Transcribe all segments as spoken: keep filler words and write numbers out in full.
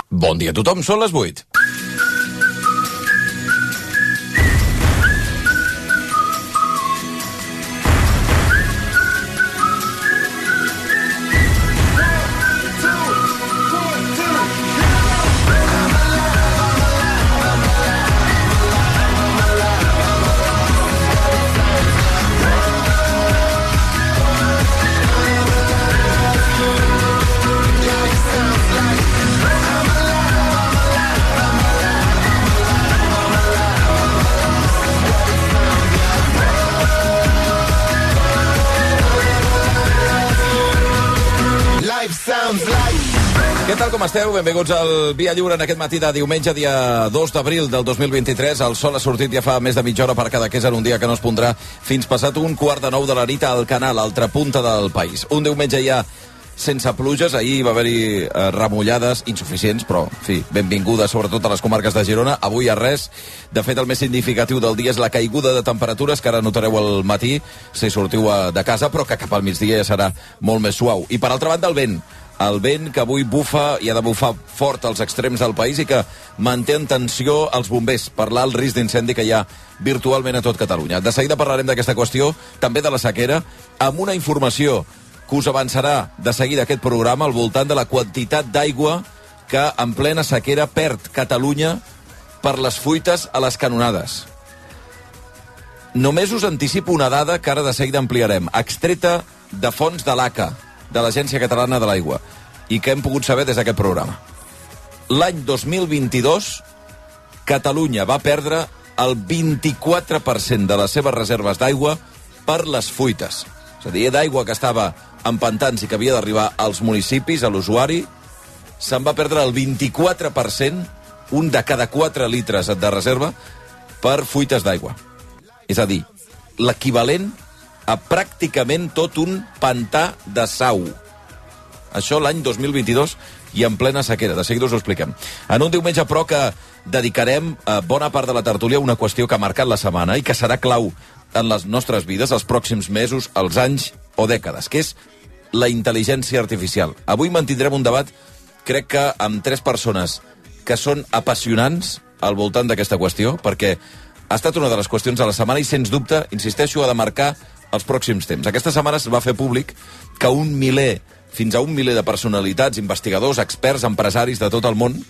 Bon dia a tothom, són les vuit. Què tal, com esteu? Benvinguts al Via Lliure en aquest matí de diumenge, dia dos d'abril del dos mil vint-i-tres. El sol ha sortit ja fa més de mitja hora per cada que és en un dia que no es pondrà fins passat un quart de nou de la nit al Canal, a l'altra punta del país. Un diumenge ja sense pluges. Ahir va haver-hi eh, remullades insuficients, però, en fi, benvingudes, sobretot a les comarques de Girona. Avui a res. De fet, el més significatiu del dia és la caiguda de temperatures, que ara notareu al matí si sortiu a, de casa, però que cap al migdia ja serà molt més suau. I, per altra banda, el vent. El vent que avui bufa i ha de bufar fort als extrems del país i que manté en tensió els bombers per l'alt risc d'incendi que hi ha virtualment a tot Catalunya. De seguida parlarem d'aquesta qüestió, també de la sequera, amb una informació que us avançarà de seguida aquest programa al voltant de la quantitat d'aigua que en plena sequera perd Catalunya per les fuites a les canonades. Només us anticipo una dada que ara de seguida ampliarem, extreta de fons de l'A C A, de l'Agència Catalana de l'Aigua, i que hem pogut saber des d'aquest programa. L'any dos mil vint-i-dos, Catalunya va perdre el vint-i-quatre per cent de les seves reserves d'aigua per les fuites. És a dir, d'aigua que estava en pantans i que havia d'arribar als municipis, a l'usuari, se'n va perdre el vint-i-quatre per cent, un de cada quatre litres de reserva, per fuites d'aigua. És a dir, l'equivalent a pràcticament tot un pantà de sau. Això l'any dos mil vint-i-dos i en plena sequera. De seguida us ho expliquem. En un diumenge, però, que dedicarem a bona part de la tertúlia a una qüestió que ha marcat la setmana i que serà clau en les nostres vides els pròxims mesos, els anys o dècades, que és la intel·ligència artificial. Avui mantindrem un debat, crec que amb tres persones que són apassionants al voltant d'aquesta qüestió, perquè ha estat una de les qüestions de la setmana i, sens dubte, insisteixo, ha de marcar els pròxims temps. Aquesta setmana es va fer públic que un miler, fins a un miler de personalitats, investigadors, experts, empresaris de tot el món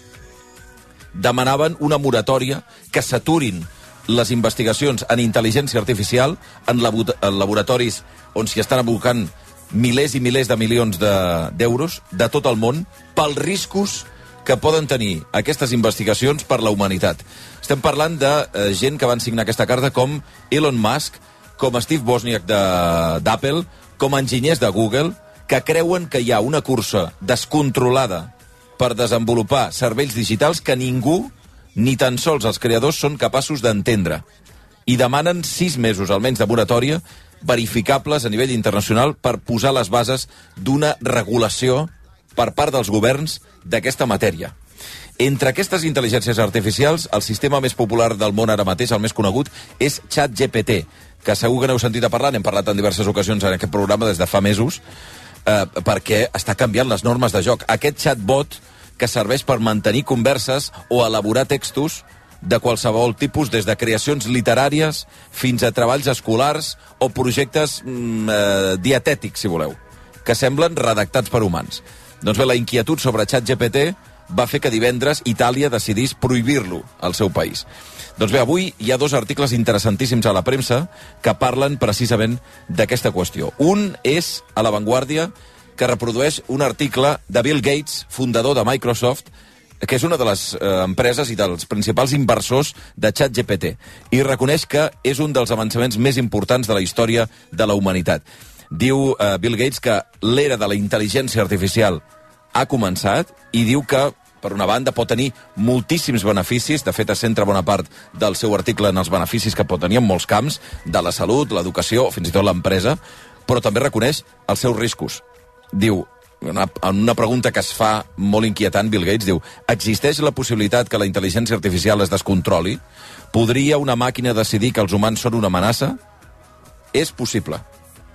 demanaven una moratòria, que s'aturin les investigacions en intel·ligència artificial en, labo en laboratoris on s'hi estan abocant milers i milers de milions d'euros de, de tot el món pels riscos que poden tenir aquestes investigacions per la humanitat. Estem parlant de eh, gent que van signar aquesta carta com Elon Musk, com Steve Wozniak d'Apple, com enginyers de Google, que creuen que hi ha una cursa descontrolada per desenvolupar cervells digitals que ningú, ni tan sols els creadors, són capaços d'entendre. I demanen sis mesos almenys de moratòria verificables a nivell internacional per posar les bases d'una regulació per part dels governs d'aquesta matèria. Entre aquestes intel·ligències artificials, el sistema més popular del món ara mateix, el més conegut, és ChatGPT, que segur que n'heu sentit a parlar, n'hem parlat en diverses ocasions en aquest programa des de fa mesos, eh, perquè està canviant les normes de joc. Aquest chatbot que serveix per mantenir converses o elaborar textos de qualsevol tipus, des de creacions literàries fins a treballs escolars o projectes mm, eh, dietètics, si voleu, que semblen redactats per humans. Doncs bé, la inquietud sobre ChatGPT va fer que divendres Itàlia decidís prohibir-lo al seu país. Doncs bé, avui hi ha dos articles interessantíssims a la premsa que parlen precisament d'aquesta qüestió. Un és a La Vanguardia, que reprodueix un article de Bill Gates, fundador de Microsoft, que és una de les eh, empreses i dels principals inversors de ChatGPT, i reconeix que és un dels avançaments més importants de la història de la humanitat. Diu eh, Bill Gates que l'era de la intel·ligència artificial ha començat i diu que, per una banda, pot tenir moltíssims beneficis. De fet, es centra bona part del seu article en els beneficis que pot tenir en molts camps, de la salut, l'educació, o fins i tot l'empresa, però també reconeix els seus riscos. Diu, una, en una pregunta que es fa molt inquietant, Bill Gates diu: existeix la possibilitat que la intel·ligència artificial es descontroli? Podria una màquina decidir que els humans són una amenaça? És possible.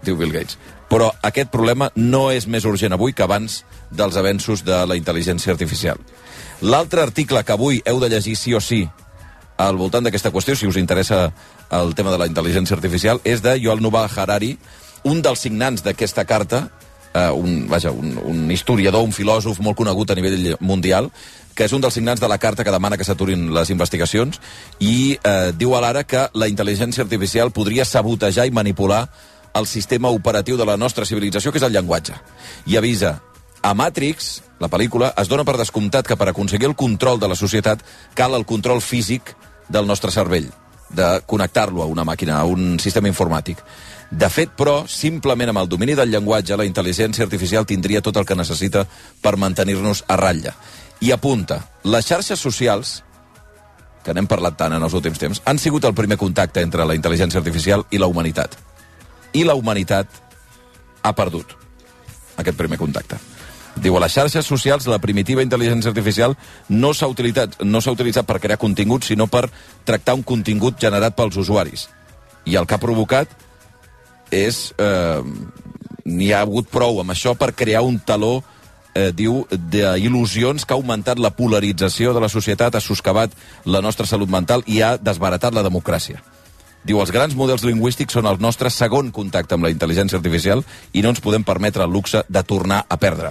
diu Bill Gates. Però aquest problema no és més urgent avui que abans dels avenços de la intel·ligència artificial. L'altre article que avui heu de llegir sí o sí al voltant d'aquesta qüestió, si us interessa el tema de la intel·ligència artificial, és de Yuval Noah Harari, un dels signants d'aquesta carta, eh, un, vaja, un, un historiador, un filòsof molt conegut a nivell mundial, que és un dels signants de la carta que demana que s'aturin les investigacions, i eh, diu a l'Ara que la intel·ligència artificial podria sabotejar i manipular el sistema operatiu de la nostra civilització, que és el llenguatge. I avisa, a Matrix, la pel·lícula, es dona per descomptat que per aconseguir el control de la societat cal el control físic del nostre cervell, de connectar-lo a una màquina, a un sistema informàtic. De fet, però, simplement amb el domini del llenguatge, la intel·ligència artificial tindria tot el que necessita per mantenir-nos a ratlla. I apunta, les xarxes socials, que n'hem parlat tant en els últims temps, han sigut el primer contacte entre la intel·ligència artificial i la humanitat. I la humanitat ha perdut aquest primer contacte. Diu, a les xarxes socials la primitiva intel·ligència artificial no s'ha utilitzat, no s'ha utilitzat per crear contingut, sinó per tractar un contingut generat pels usuaris. I el que ha provocat és... Eh, n'hi ha hagut prou amb això per crear un taló, eh, diu, d'il·lusions que ha augmentat la polarització de la societat, ha soscavat la nostra salut mental i ha desbaratat la democràcia. Diu, els grans models lingüístics són el nostre segon contacte amb la intel·ligència artificial i no ens podem permetre el luxe de tornar a perdre.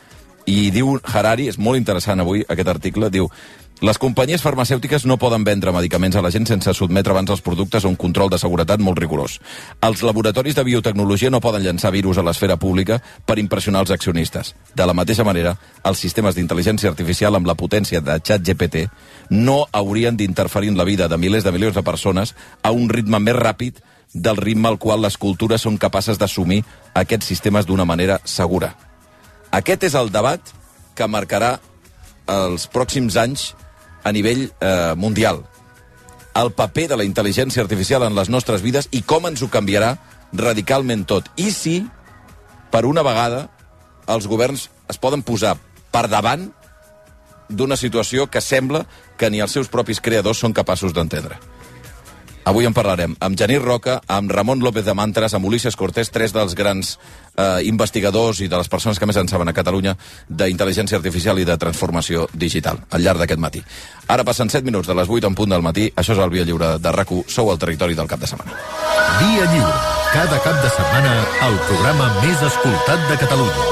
I diu Harari, és molt interessant avui aquest article, diu, les companyies farmacèutiques no poden vendre medicaments a la gent sense sotmetre abans els productes a un control de seguretat molt rigorós. Els laboratoris de biotecnologia no poden llançar virus a l'esfera pública per impressionar els accionistes. De la mateixa manera, els sistemes d'intel·ligència artificial amb la potència de ChatGPT no haurien d'interferir en la vida de milers de milions de persones a un ritme més ràpid del ritme al qual les cultures són capaces d'assumir aquests sistemes d'una manera segura. Aquest és el debat que marcarà els pròxims anys a nivell eh, mundial. El paper de la intel·ligència artificial en les nostres vides i com ens ho canviarà radicalment tot. I si, per una vegada, els governs es poden posar per davant d'una situació que sembla que ni els seus propis creadors són capaços d'entendre. Avui en parlarem amb Genís Roca, amb Ramon López de Mantres, amb Ulises Cortés, tres dels grans eh, investigadors i de les persones que més en saben a Catalunya d'intel·ligència artificial i de transformació digital al llarg d'aquest matí. Ara passen set minuts de les vuit en punt del matí. Això és el Via Lliure de RAC u. Sou al territori del cap de setmana. Via Lliure. Cada cap de setmana el programa més escoltat de Catalunya.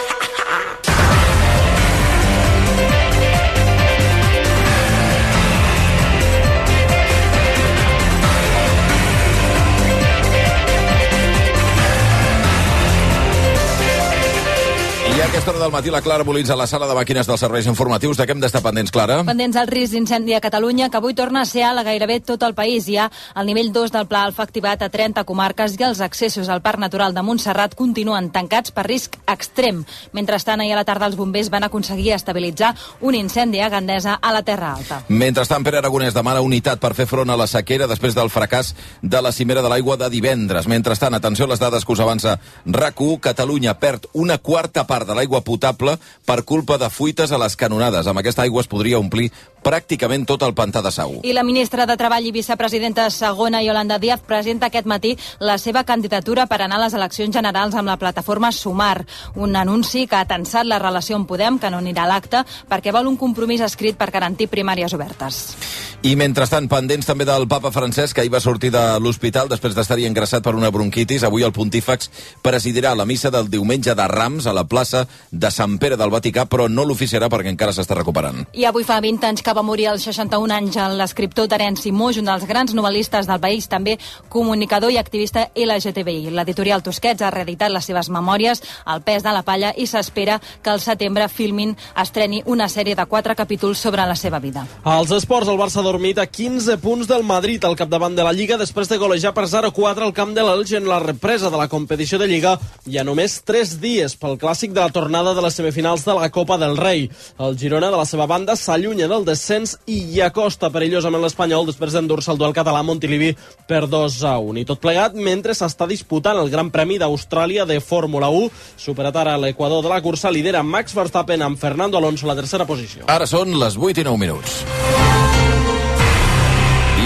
I a aquesta hora del matí la Clara Molins a la sala de màquines dels serveis informatius. De què hem d'estar pendents, Clara? Pendents al risc d'incendi a Catalunya, que avui torna a ser a gairebé tot el país. Hi ha el nivell dos del Pla Alfa activat a trenta comarques i els accessos al Parc Natural de Montserrat continuen tancats per risc extrem. Mentrestant, ahir a la tarda els bombers van aconseguir estabilitzar un incendi a Gandesa a la Terra Alta. Mentrestant, Pere Aragonès demana unitat per fer front a la sequera després del fracàs de la cimera de l'aigua de divendres. Mentrestant, atenció a les dades que us avança RAC u, Catalunya perd una quarta part de l'aigua potable per culpa de fuites a les canonades. Amb aquesta aigua es podria omplir pràcticament tot el pantà de Sau. I la ministra de Treball i vicepresidenta segona, Yolanda Díaz, presenta aquest matí la seva candidatura per anar a les eleccions generals amb la plataforma Sumar. Un anunci que ha tensat la relació amb Podem, que no anirà a l'acte, perquè vol un compromís escrit per garantir primàries obertes. I mentrestant, pendents també del papa Francesc, que ahir va sortir de l'hospital després d'estar-hi ingressat per una bronquitis. Avui el pontífex presidirà la missa del diumenge de Rams a la plaça de Sant Pere del Vaticà, però no l'oficiarà perquè encara s'està recuperant. I avui fa vint anys que va morir als seixanta-un anys l'escriptor Terenci Moix, un dels grans novel·listes del país, també comunicador i activista L G T B I. L'editorial Tusquets ha reeditat les seves memòries, El pes de la palla, i s'espera que al setembre Filmin estreni una sèrie de quatre capítols sobre la seva vida. Als esports, el Barça ha dormit a quinze punts del Madrid al capdavant de la Lliga després de golejar per zero a quatre al camp de l'Elx en la represa de la competició de Lliga i a només tres dies pel clàssic de la tornada de les semifinals de la Copa del Rei. El Girona, de la seva banda, s'allunya del descens i hi acosta perillosament l'Espanyol després d'endur-se el duel català a Montilivi per dos a un. I tot plegat mentre s'està disputant el Gran Premi d'Austràlia de Fórmula u. Superat ara l'Equador de la cursa, lidera Max Verstappen amb Fernando Alonso a la tercera posició. Ara són les vuit i nou minuts. I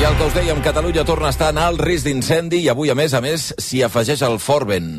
I el que us dèiem, Catalunya torna a estar en alt risc d'incendi i avui, a més a més, s'hi afegeix el fort vent.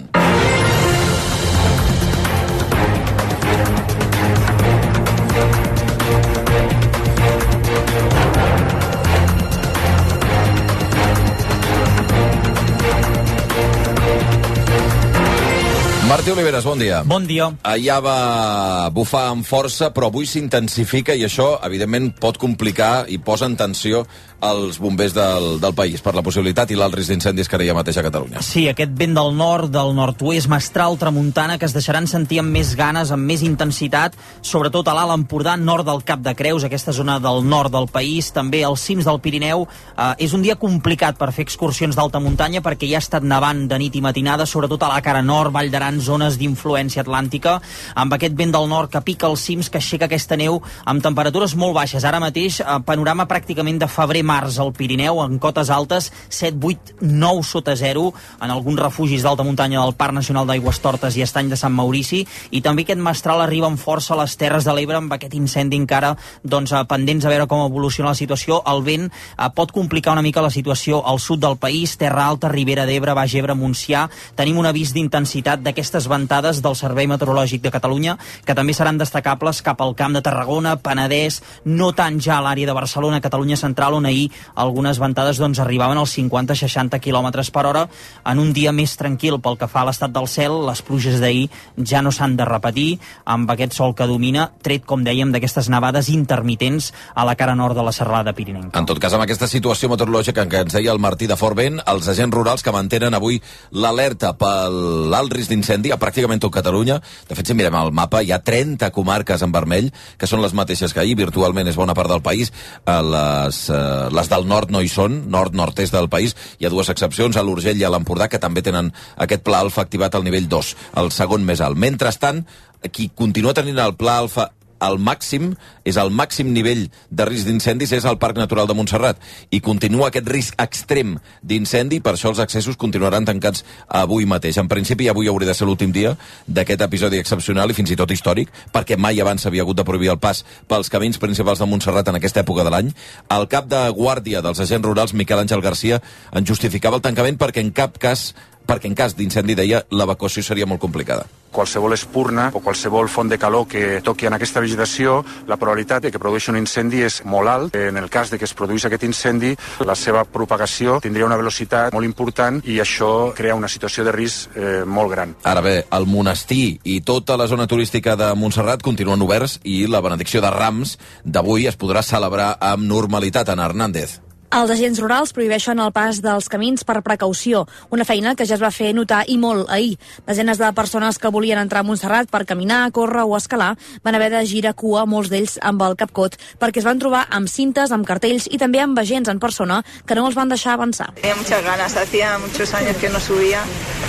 Martí Oliveres, bon dia. Bon dia. Allà va bufar amb força, però avui s'intensifica i això, evidentment, pot complicar i posa en tensió els bombers del, del país per la possibilitat i l'alt risc d'incendis que ara hi ha mateix a Catalunya. Sí, aquest vent del nord, del nord-oest, mestral, tramuntana, que es deixaran sentir amb més ganes, amb més intensitat, sobretot a l'Alt Empordà, nord del Cap de Creus, aquesta zona del nord del país, també als cims del Pirineu. Eh, és un dia complicat per fer excursions d'alta muntanya perquè ja ha estat nevant de nit i matinada, sobretot a la cara nord, Vall d'Aran, zones d'influència atlàntica, amb aquest vent del nord que pica els cims, que aixeca aquesta neu amb temperatures molt baixes. Ara mateix, eh, panorama pràcticament de febrer-març al Pirineu, en cotes altes, set, vuit, nou sota zero, en alguns refugis d'alta muntanya del Parc Nacional d'Aigües Tortes i Estany de Sant Maurici, i també aquest mestral arriba amb força a les Terres de l'Ebre, amb aquest incendi encara doncs, pendents a veure com evoluciona la situació. El vent eh, pot complicar una mica la situació al sud del país, Terra Alta, Ribera d'Ebre, Baix Ebre, Montsià. Tenim un avís d'intensitat d'aquestes ventades del Servei Meteorològic de Catalunya, que també seran destacables cap al Camp de Tarragona, Penedès, no tant ja a l'àrea de Barcelona, Catalunya Central, on ahir algunes ventades doncs, arribaven als cinquanta a seixanta quilòmetres per hora. En un dia més tranquil pel que fa a l'estat del cel, les pluges d'ahir ja no s'han de repetir, amb aquest sol que domina, tret, com dèiem, d'aquestes nevades intermitents a la cara nord de la serralada pirinenca. En tot cas, amb aquesta situació meteorològica que ens deia el Martí de Fortvent, els agents rurals que mantenen avui l'alerta pel alt risc d'incendi a pràcticament tot Catalunya. De fet, si mirem el mapa, hi ha trenta comarques en vermell, que són les mateixes que ahir, virtualment és bona part del país. Les, les del nord no hi són, nord-nord-est del país. Hi ha dues excepcions, a l'Urgell i a l'Empordà, que també tenen aquest pla alfa activat al nivell dos, el segon més alt. Mentrestant, qui continua tenint el pla alfa el màxim, és el màxim nivell de risc d'incendis, és el Parc Natural de Montserrat, i continua aquest risc extrem d'incendi, per això els accessos continuaran tancats avui mateix. En principi, avui hauria de ser l'últim dia d'aquest episodi excepcional i fins i tot històric, perquè mai abans s'havia hagut de prohibir el pas pels camins principals de Montserrat en aquesta època de l'any. El cap de guàrdia dels agents rurals, Miquel Àngel Garcia, en justificava el tancament perquè en cap cas perquè en cas d'incendi, deia, l'evacuació seria molt complicada. Qualsevol espurna o qualsevol font de calor que toqui en aquesta vegetació, la probabilitat de que produeixi un incendi és molt alt. En el cas de que es produís aquest incendi, la seva propagació tindria una velocitat molt important i això crea una situació de risc eh, molt gran. Ara bé, el monestir i tota la zona turística de Montserrat continuen oberts i la benedicció de Rams d'avui es podrà celebrar amb normalitat. Ana Hernández. Els agents rurals prohibeixen el pas dels camins per precaució, una feina que ja es va fer notar i molt ahir. Desenes de persones que volien entrar a Montserrat per caminar, córrer o escalar van haver de girar cua, molts d'ells amb el capcot, perquè es van trobar amb cintes, amb cartells i també amb agents en persona que no els van deixar avançar. Tenía muchas ganas, hacía muchos años que no subía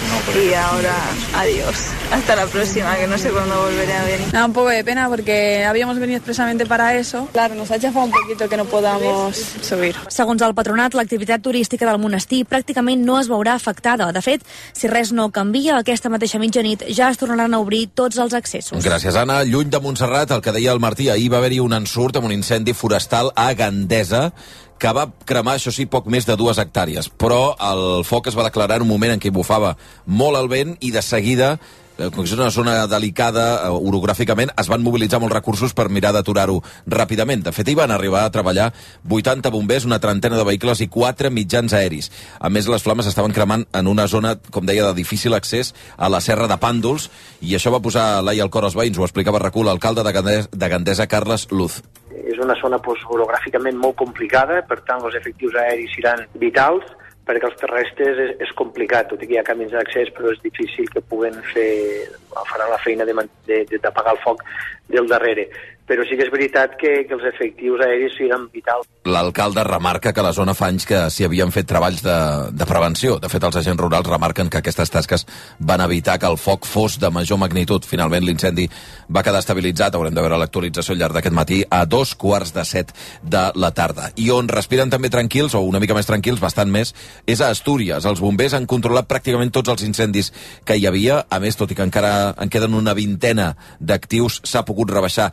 y ahora adiós. Hasta la próxima, que no sé cuándo volveré a venir. Da un poco de pena porque habíamos venido expresamente para eso. Claro, nos ha chafado un poquito que no podamos subir. Segons el patronat, l'activitat turística del monestir pràcticament no es veurà afectada. De fet, si res no canvia, aquesta mateixa mitjanit ja es tornaran a obrir tots els accessos. Gràcies, Anna. Lluny de Montserrat, el que deia el Martí, ahir va haver-hi un ensurt amb un incendi forestal a Gandesa, que va cremar, això sí, poc més de dues hectàrees. Però el foc es va declarar en un moment en què bufava molt el vent i de seguida, com que és una zona delicada orogràficament, es van mobilitzar molts recursos per mirar d'aturar-ho ràpidament. De fet, hi van arribar a treballar vuitanta bombers, una trentena de vehicles i quatre mitjans aeris. A més, les flames estaven cremant en una zona, com deia, de difícil accés a la serra de Pàndols, i això va posar l'ai al cor als veïns. Ho explicava a RAC u l'alcalde de Gandesa, de Gandesa, Carles Luz. És una zona pues, orogràficament molt complicada, per tant, els efectius aeris seran vitals, perquè els terrestres és, és complicat, tot i que hi ha camins d'accés, però és difícil que puguen fer, faran la feina d'apagar el foc del darrere. Però sí que és veritat que, que els efectius aeris seran vitals. L'alcalde remarca que a la zona fa anys que s'hi havien fet treballs de, de prevenció. De fet, els agents rurals remarquen que aquestes tasques van evitar que el foc fos de major magnitud. Finalment, l'incendi va quedar estabilitzat, haurem de veure l'actualització al llarg d'aquest matí, a dos quarts de set de la tarda. I on respiren també tranquils, o una mica més tranquils, bastant més, és a Astúries. Els bombers han controlat pràcticament tots els incendis que hi havia. A més, tot i que encara en queden una vintena d'actius, s'ha pogut rebaixar ja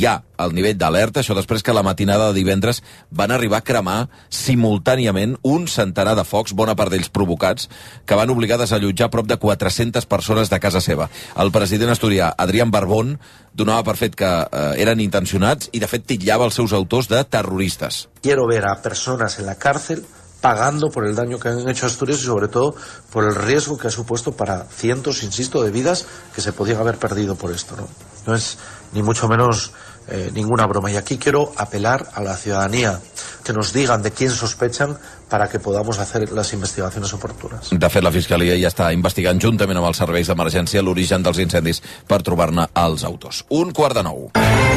ja el nivell d'alerta, això després que la matinada de divendres van arribar a cremar simultàniament un centenar de focs, bona part d'ells provocats, que van obligar a desallotjar prop de quatre-centes persones de casa seva. El president asturià, Adrián Barbón, donava per fet que eh, eren intencionats i, de fet, titllava els seus autors de terroristes. Quiero ver a personas en la cárcel pagando por el daño que han hecho a Asturias y sobre todo por el riesgo que ha supuesto para cientos, insisto, de vidas que se podían haber perdido por esto, ¿no? No es ni mucho menos eh, ninguna broma. Y aquí quiero apelar a la ciudadanía que nos digan de quién sospechan para que podamos hacer las investigaciones oportunas. De fet, la Fiscalia ja està investigant juntament amb els serveis d'emergència l'origen dels incendis per trobar-ne els autors. Un quart de nou.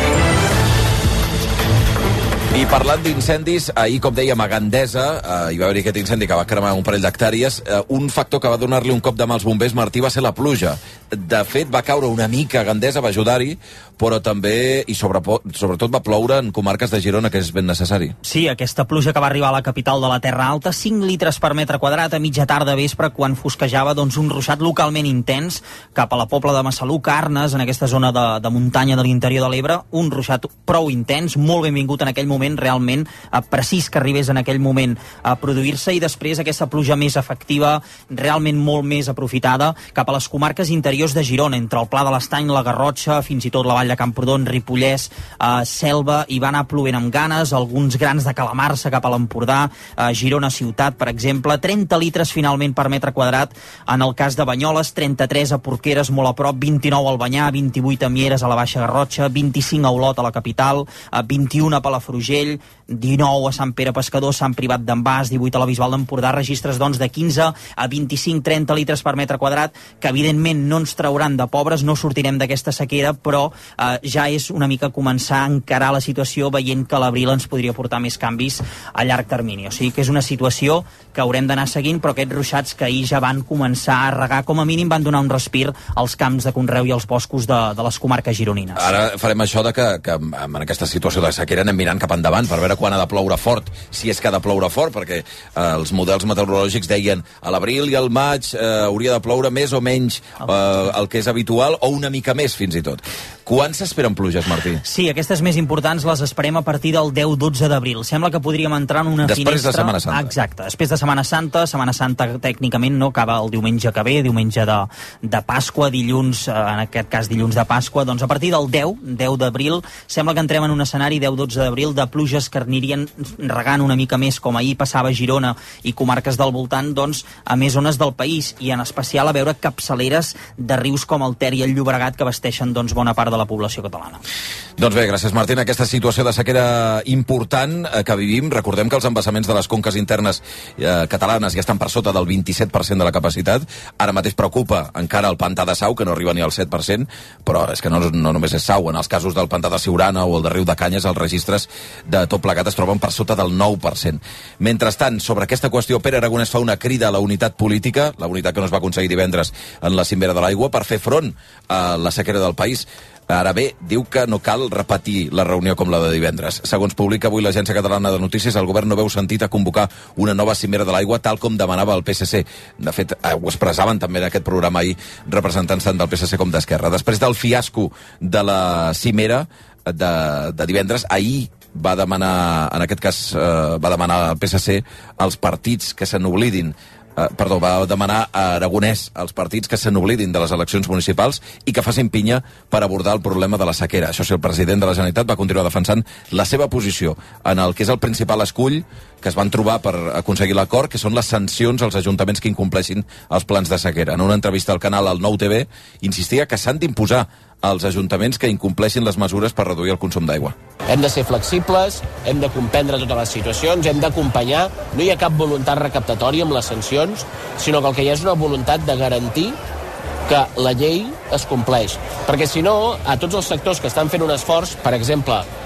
I parlant d'incendis, ahir, com dèiem, a Gandesa, eh, hi va haver aquest incendi que va cremar un parell d'hectàrees, eh, un factor que va donar-li un cop de mà als bombers, Martí, va ser la pluja. De fet, va caure una mica a Gandesa, va ajudar-hi, però també, i sobre, sobretot, va ploure en comarques de Girona, que és ben necessari. Sí, aquesta pluja que va arribar a la capital de la Terra Alta, cinc litres per metre quadrat a mitja tarda vespre, quan fosquejava doncs, un ruixat localment intens cap a la Pobla de Massaluc, Arnes, en aquesta zona de, de muntanya de l'interior de l'Ebre, un ruixat prou intens, molt benvingut en aquell moment, realment eh, precís que arribés en aquell moment a produir-se, i després aquesta pluja més efectiva, realment molt més aprofitada cap a les comarques interiors de Girona, entre el Pla de l'Estany, la Garrotxa, fins i tot la Vall de Camprodon, Ripollès, eh, Selva, i va anar plovent amb ganes, alguns grans de calamarsa cap a l'Empordà, eh, Girona ciutat, per exemple, trenta litres finalment per metre quadrat en el cas de Banyoles, trenta-tres a Porqueres, molt a prop, vint-i-nou al Banyà, vint-i-vuit a Mieres, a la Baixa Garrotxa, vint-i-cinc a Olot, a la capital, eh, vint-i-un a Palafrugell, dinou a Sant Pere Pescador, Sant Privat d'en Bas, divuit a la Bisbal d'Empordà, registres doncs de quinze a vint-i-cinc trenta litres per metre quadrat, que evidentment no ens trauran de pobres, no sortirem d'aquesta sequera, però eh, ja és una mica començar a encarar la situació veient que l'abril ens podria portar més canvis a llarg termini. O sigui que és una situació que haurem d'anar seguint, però aquests ruixats que ahir ja van començar a regar, com a mínim van donar un respir als camps de conreu i als boscos de, de les comarques gironines. Ara farem això de que, que en aquesta situació de sequera anem mirant cap endavant per veure quan ha de ploure fort, si és que ha de ploure fort, perquè eh, els models meteorològics deien a l'abril i al maig eh, hauria de ploure més o menys eh, el que és habitual, o una mica més fins i tot. Quan s'esperen pluges, Martí? Sí, aquestes més importants les esperem a partir del deu dotze d'abril. Sembla que podríem entrar en una després finestra... Després de Setmana Santa. Exacte, després de Setmana Santa. Setmana Santa tècnicament no acaba el diumenge que ve, diumenge de, de Pasqua, dilluns, en aquest cas dilluns de Pasqua. Doncs a partir del deu, deu d'abril, sembla que entrem en un escenari deu dotze d'abril de pluges que anirien regant una mica més, com ahir passava a Girona i comarques del voltant, doncs a més zones del país, i en especial a veure capçaleres de rius com el Ter i el Llobregat, que abasteixen doncs bona part de la població catalana. Doncs bé, gràcies, Martín. Aquesta situació de sequera important eh, que vivim, recordem que els embassaments de les conques internes eh, catalanes ja estan per sota del vint-i-set per cent de la capacitat. Ara mateix preocupa encara el pantà de Sau, que no arriba ni al set per cent, però és que no, no només és Sau. En els casos del pantà de Siurana o el de Riu de Canyes, els registres de tot plegat es troben per sota del nou per cent. Mentrestant, sobre aquesta qüestió, Pere Aragonès fa una crida a la unitat política, la unitat que no es va aconseguir divendres en la Cimera de l'Aigua, per fer front a la sequera del país. Ara bé, diu que no cal repetir la reunió com la de divendres. Segons publica avui l'Agència Catalana de Notícies, el govern no veu sentit a convocar una nova Cimera de l'Aigua, tal com demanava el P S C. De fet, ho expressaven també en aquest programa ahir representants tant del P S C com d'Esquerra. Després del fiasco de la Cimera de, de divendres, ahir va demanar, en aquest cas, eh, va demanar el P S C als partits que se n'oblidin Uh, perdó, va demanar a Aragonès als partits que se n'oblidin de les eleccions municipals i que facin pinya per abordar el problema de la sequera. Això sí, el president de la Generalitat va continuar defensant la seva posició en el que és el principal escull que es van trobar per aconseguir l'acord, que són les sancions als ajuntaments que incompleixin els plans de sequera. En una entrevista al canal El Nou T V, insistia que s'han d'imposar als ajuntaments que incompleixin les mesures per reduir el consum d'aigua. Hem de ser flexibles, hem de comprendre totes les situacions, hem d'acompanyar. No hi ha cap voluntat recaptatòria amb les sancions, sinó que el que hi ha és una voluntat de garantir que la llei es compleix. Perquè si no, a tots els sectors que estan fent un esforç, per exemple,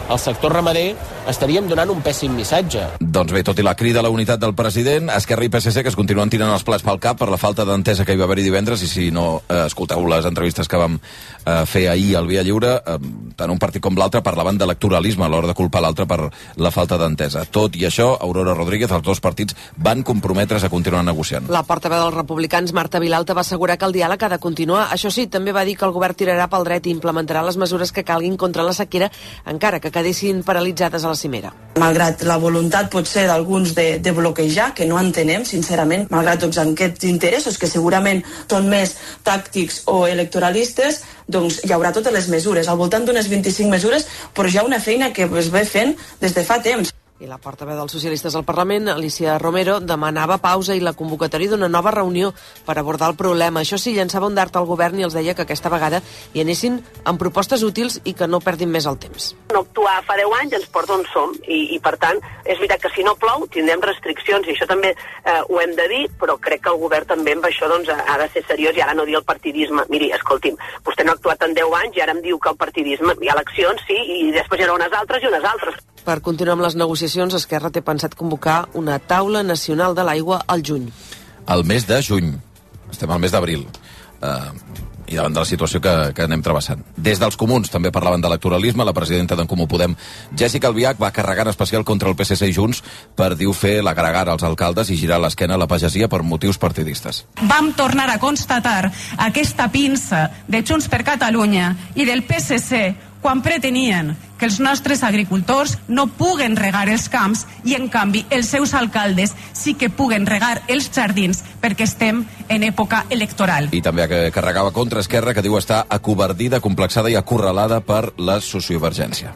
al sector ramader, estaríem donant un pèssim missatge. Doncs bé, tot i la crida a la unitat del president, Esquerra i P S C que es continuen tirant els plats pel cap per la falta d'entesa que hi va haver-hi divendres, i si no eh, escolteu les entrevistes que vam eh, fer ahir al Via Lliure, eh, tant un partit com l'altre parlaven d'electoralisme a l'hora de culpar l'altre per la falta d'entesa. Tot i això, Aurora Rodríguez, els dos partits van comprometre's a continuar negociant. La portaveu dels republicans, Marta Vilalta, va assegurar que el diàleg ha de continuar. Això sí, també va dir que el govern tirarà pel dret i implementarà les mesures que calguin contra la sequera, encara que quedessin paralitzades a la cimera. Malgrat la voluntat potser d'alguns de, de bloquejar, que no entenem, sincerament, malgrat tots aquests interessos que segurament són més tàctics o electoralistes, doncs hi haurà totes les mesures. Al voltant d'unes vint-i-cinc mesures, però hi ha una feina que es ve fent des de fa temps. I la portaveu dels socialistes al Parlament, Alicia Romero, demanava pausa i la convocatòria d'una nova reunió per abordar el problema. Això sí, llançava un dart al govern i els deia que aquesta vegada hi anessin amb propostes útils i que no perdin més el temps. No actuar fa deu anys ens porta on som i, i per tant, és veritat que si no plou tindrem restriccions i això també eh, ho hem de dir, però crec que el govern també amb això doncs, ha de ser seriós i ara no dir el partidisme. Miri, escolti'm, vostè no ha actuat en deu anys i ara em diu que el partidisme, hi ha eleccions, sí, i després hi haurà unes altres i unes altres. Per continuar amb les negociacions, Esquerra té pensat convocar una taula nacional de l'aigua al juny. Al mes de juny. Estem al mes d'abril. Uh, I davant de la situació que, que anem travessant. Des dels comuns també parlaven d'electoralisme. La presidenta d'en Comú Podem, Jèssica Albiach, va carregar en especial contra el P S C i Junts per, diu, fer la gregar als alcaldes i girar l'esquena a la pagesia per motius partidistes. Vam tornar a constatar aquesta pinça de Junts per Catalunya i del P S C quan pretenien que els nostres agricultors no puguen regar els camps i, en canvi, els seus alcaldes sí que puguen regar els jardins perquè estem en època electoral. I també que carregava contra Esquerra, que diu estar acovardida, complexada i acorralada per la sociovergència.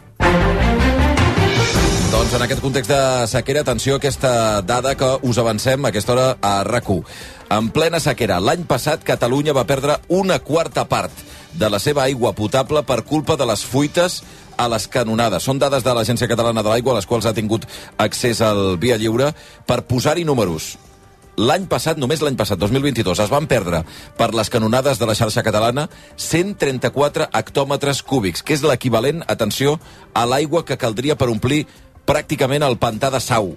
Doncs en aquest context de sequera, atenció a aquesta dada que us avancem a aquesta hora a RAC u. En plena sequera, l'any passat Catalunya va perdre una quarta part de la seva aigua potable per culpa de les fuites a les canonades. Són dades de l'Agència Catalana de l'Aigua, a les quals ha tingut accés al Via Lliure. Per posar-hi números, l'any passat, només l'any passat, dos mil vint-i-dos, es van perdre per les canonades de la xarxa catalana cent trenta-quatre hectòmetres cúbics, que és l'equivalent, atenció, a l'aigua que caldria per omplir pràcticament el pantà de Sau.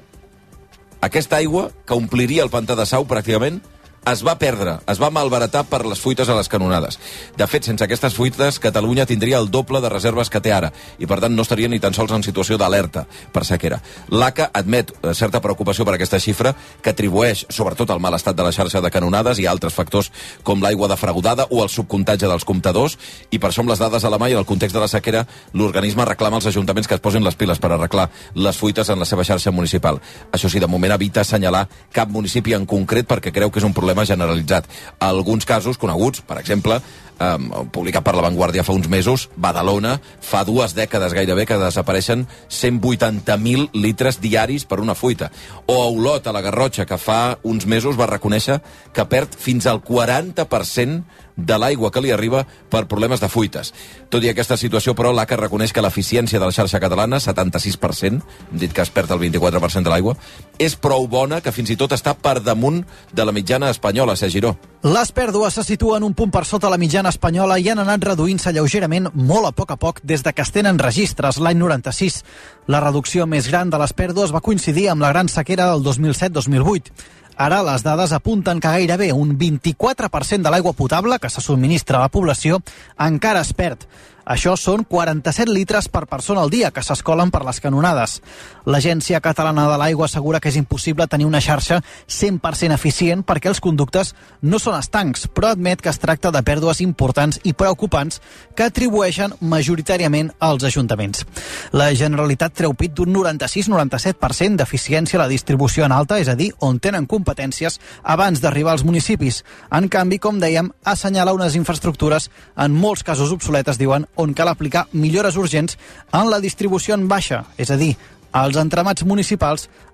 Aquesta aigua, que ompliria el pantà de Sau pràcticament, es va perdre, es va malbaratar per les fuites a les canonades. De fet, sense aquestes fuites, Catalunya tindria el doble de reserves que té ara, i per tant no estaria ni tan sols en situació d'alerta per sequera. L'A C A admet certa preocupació per aquesta xifra, que atribueix sobretot al mal estat de la xarxa de canonades i altres factors com l'aigua defraudada o el subcomptatge dels comptadors, i per això amb les dades a la mà i en el context de la sequera, l'organisme reclama als ajuntaments que es posin les piles per arreglar les fuites en la seva xarxa municipal. Això sí, de moment evita assenyalar cap municipi en concret perquè creu que és un problema generalitzat. Alguns casos coneguts, per exemple, eh, publicat per La Vanguardia fa uns mesos, Badalona, fa dues dècades gairebé que desapareixen cent vuitanta mil litres diaris per una fuita. O Olot, a la Garrotxa, que fa uns mesos va reconèixer que perd fins al quaranta per cent de l'aigua que li arriba per problemes de fuites. Tot i aquesta situació, però, l'A C A reconeix que l'eficiència de la xarxa catalana, setanta-sis per cent, hem dit que es perd el vint-i-quatre per cent de l'aigua, és prou bona que fins i tot està per damunt de la mitjana espanyola, Sergi Giró. Les pèrdues se situen un punt per sota la mitjana espanyola i han anat reduint-se lleugerament molt a poc a poc des de que es tenen registres l'any noranta-sis. La reducció més gran de les pèrdues va coincidir amb la gran sequera del dos mil set dos mil vuit. Ara les dades apunten que gairebé un vint-i-quatre per cent de l'aigua potable que se subministra a la població encara es perd. Això són quaranta-set litres per persona al dia que s'escolen per les canonades. L'Agència Catalana de l'Aigua assegura que és impossible tenir una xarxa cent per cent eficient perquè els conductes no són estancs, però admet que es tracta de pèrdues importants i preocupants que atribueixen majoritàriament als ajuntaments. La Generalitat treu pit d'un noranta-sis noranta-set per cent d'eficiència a la distribució en alta, és a dir, on tenen competències abans d'arribar als municipis. En canvi, com dèiem, assenyala unes infraestructures en molts casos obsoletes, diuen, on cal aplicar millores urgents en la distribució en baixa, és a dir, als entramats municipals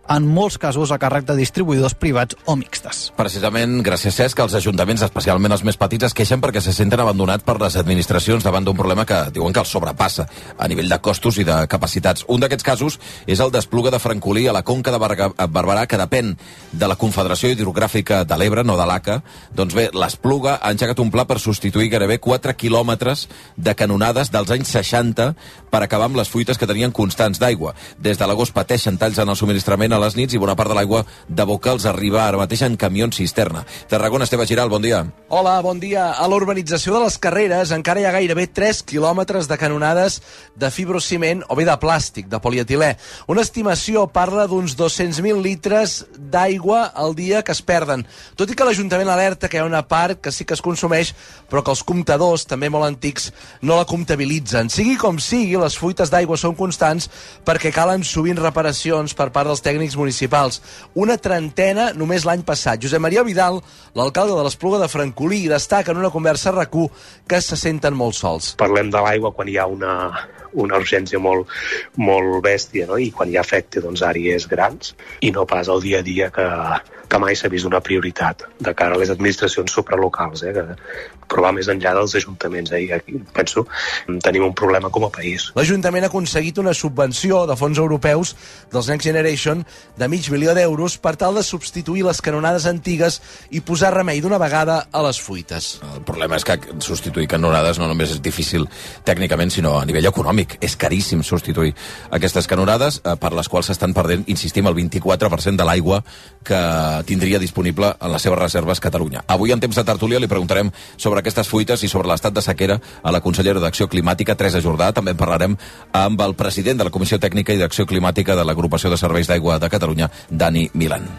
en molts casos a càrrec de distribuïdors privats o mixtes. Precisament, gràcies Cesc, els ajuntaments, especialment els més petits, es queixen perquè se senten abandonats per les administracions davant d'un problema que diuen que els sobrepassa a nivell de costos i de capacitats. Un d'aquests casos és el d'Espluga de Francolí, a la Conca de Barberà, que depèn de la Confederació Hidrogràfica de l'Ebre, no de l'A C A. Doncs bé, l'Espluga ha engegat un pla per substituir gairebé quatre quilòmetres de canonades dels anys seixanta per acabar amb les fuites que tenien constants d'aigua. Des de l'agost pateixen talls en el subministrament a les nits i bona part de l'aigua de boca els arriba ara mateix en camions cisterna. Tarragona, Esteve Giral, bon dia. Hola, bon dia. A l'urbanització de les Carreres encara hi ha gairebé tres quilòmetres de canonades de fibrociment o bé de plàstic, de polietilè. Una estimació parla d'uns dos-cents mil litres d'aigua al dia que es perden. Tot i que l'Ajuntament alerta que hi ha una part que sí que es consumeix, però que els comptadors, també molt antics, no la comptabilitzen. Sigui com sigui, les fuites d'aigua són constants perquè calen sovint reparacions per part dels tècnics municipals. Una trentena només l'any passat. Josep Maria Vidal, l'alcalde de l'Espluga de Francolí, destaca en una conversa a RAC u que se senten molt sols. Parlem de l'aigua quan hi ha una, una urgència molt, molt bèstia, no? I quan hi ha efecte doncs, àrees grans i no pas el dia a dia que, que mai s'ha vist una prioritat de cara a les administracions supralocals, eh? que, però va més enllà dels ajuntaments. Eh? I aquí, penso, tenim un problema com a país. L'Ajuntament ha aconseguit una subvenció de fons europeus dels Next Generation de mig milió d'euros per tal de substituir les canonades antigues i posar remei d'una vegada a les fuites. El problema és que substituir canonades no només és difícil tècnicament, sinó a nivell econòmic. És caríssim substituir aquestes canonades eh, per les quals s'estan perdent, insistim, el vint-i-quatre per cent de l'aigua que tindria disponible en les seves reserves Catalunya. Avui, en temps de tertúlia, li preguntarem sobre aquestes fuites i sobre l'estat de sequera a la consellera d'Acció Climàtica, Teresa Jordà. També en parlarem amb el president de la Comissió Tècnica i d'Acció Climàtica de l'Agrupació de Serveis d'Aigua de Catalunya, Dani Milán.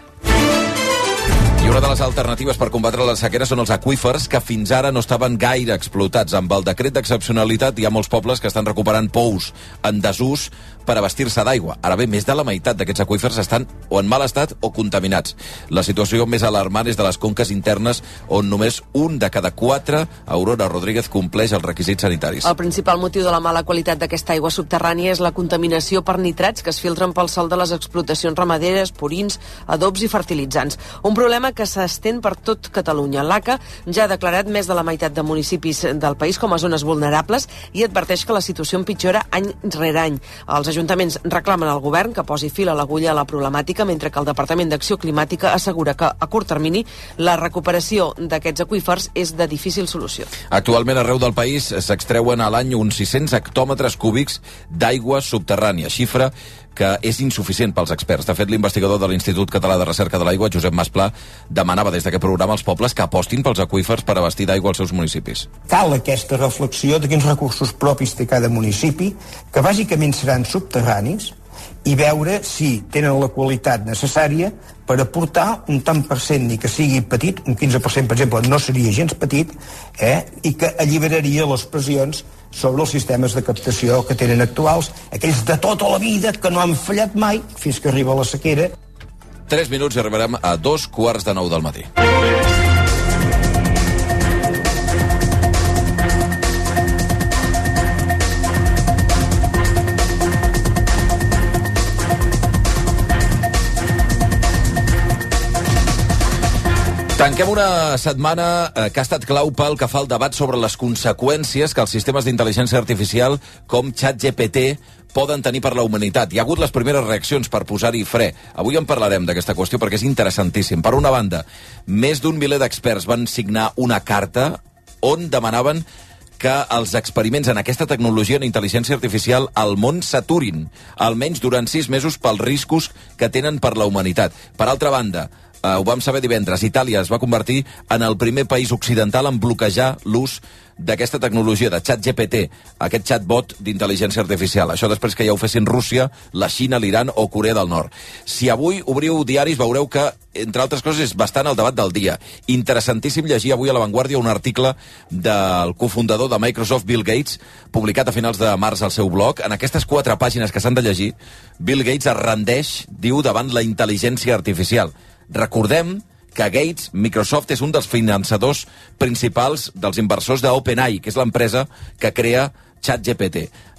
I una de les alternatives per combatre la sequera són els aqüífers, que fins ara no estaven gaire explotats. Amb el decret d'excepcionalitat hi ha molts pobles que estan recuperant pous en desús per abastir-se d'aigua. Ara bé, més de la meitat d'aquests aqüífers estan o en mal estat o contaminats. La situació més alarmant és de les conques internes, on només un de cada quatre, Aurora Rodríguez, compleix els requisits sanitaris. El principal motiu de la mala qualitat d'aquesta aigua subterrània és la contaminació per nitrats que es filtren pel sòl de les explotacions ramaderes, purins, adobs i fertilitzants. Un problema que s'estén per tot Catalunya. L'A C A ja ha declarat més de la meitat de municipis del país com a zones vulnerables i adverteix que la situació empitjora any rere any. Els ajuntaments reclamen al govern que posi fil a l'agulla a la problemàtica, mentre que el Departament d'Acció Climàtica assegura que a curt termini la recuperació d'aquests aqüífers és de difícil solució. Actualment arreu del país s'extreuen a l'any uns sis-cents hectòmetres cúbics d'aigua subterrània, xifra que és insuficient pels experts. De fet, l'investigador de l'Institut Català de Recerca de l'Aigua, Josep Masplà, demanava des d'aquest programa als pobles que apostin pels aqüífers per abastir d'aigua als seus municipis. Cal aquesta reflexió de quins recursos propis té cada municipi, que bàsicament seran subterranis, i veure si tenen la qualitat necessària per aportar un tant per cent, ni que sigui petit, un quinze per cent, per exemple, no seria gens petit, eh? I que alliberaria les pressions sobre els sistemes de captació que tenen actuals, aquells de tota la vida que no han fallat mai fins que arriba la sequera. Tres minuts i arribarem a dos quarts de nou del matí. Tanquem una setmana eh, que ha estat clau pel que fa al debat sobre les conseqüències que els sistemes d'intel·ligència artificial com ChatGPT poden tenir per la humanitat. Hi ha hagut les primeres reaccions per posar-hi fre. Avui en parlarem d'aquesta qüestió perquè és interessantíssim. Per una banda, més d'un miler d'experts van signar una carta on demanaven que els experiments en aquesta tecnologia en intel·ligència artificial al món s'aturin, almenys durant sis mesos pels riscos que tenen per la humanitat. Per altra banda, Uh, ho vam saber divendres, Itàlia es va convertir en el primer país occidental en bloquejar l'ús d'aquesta tecnologia de ChatGPT, aquest chatbot d'intel·ligència artificial. Això després que ja ho fessin Rússia, la Xina, l'Iran o Corea del Nord. Si avui obriu diaris veureu que, entre altres coses, és bastant el debat del dia. Interessantíssim llegir avui a La Vanguardia un article del cofundador de Microsoft, Bill Gates, publicat a finals de març al seu blog. En aquestes quatre pàgines que s'han de llegir, Bill Gates es rendeix, diu, davant la intel·ligència artificial. Recordem que Gates, Microsoft, és un dels finançadors principals dels inversors d'OpenAI, que és l'empresa que crea ChatGPT.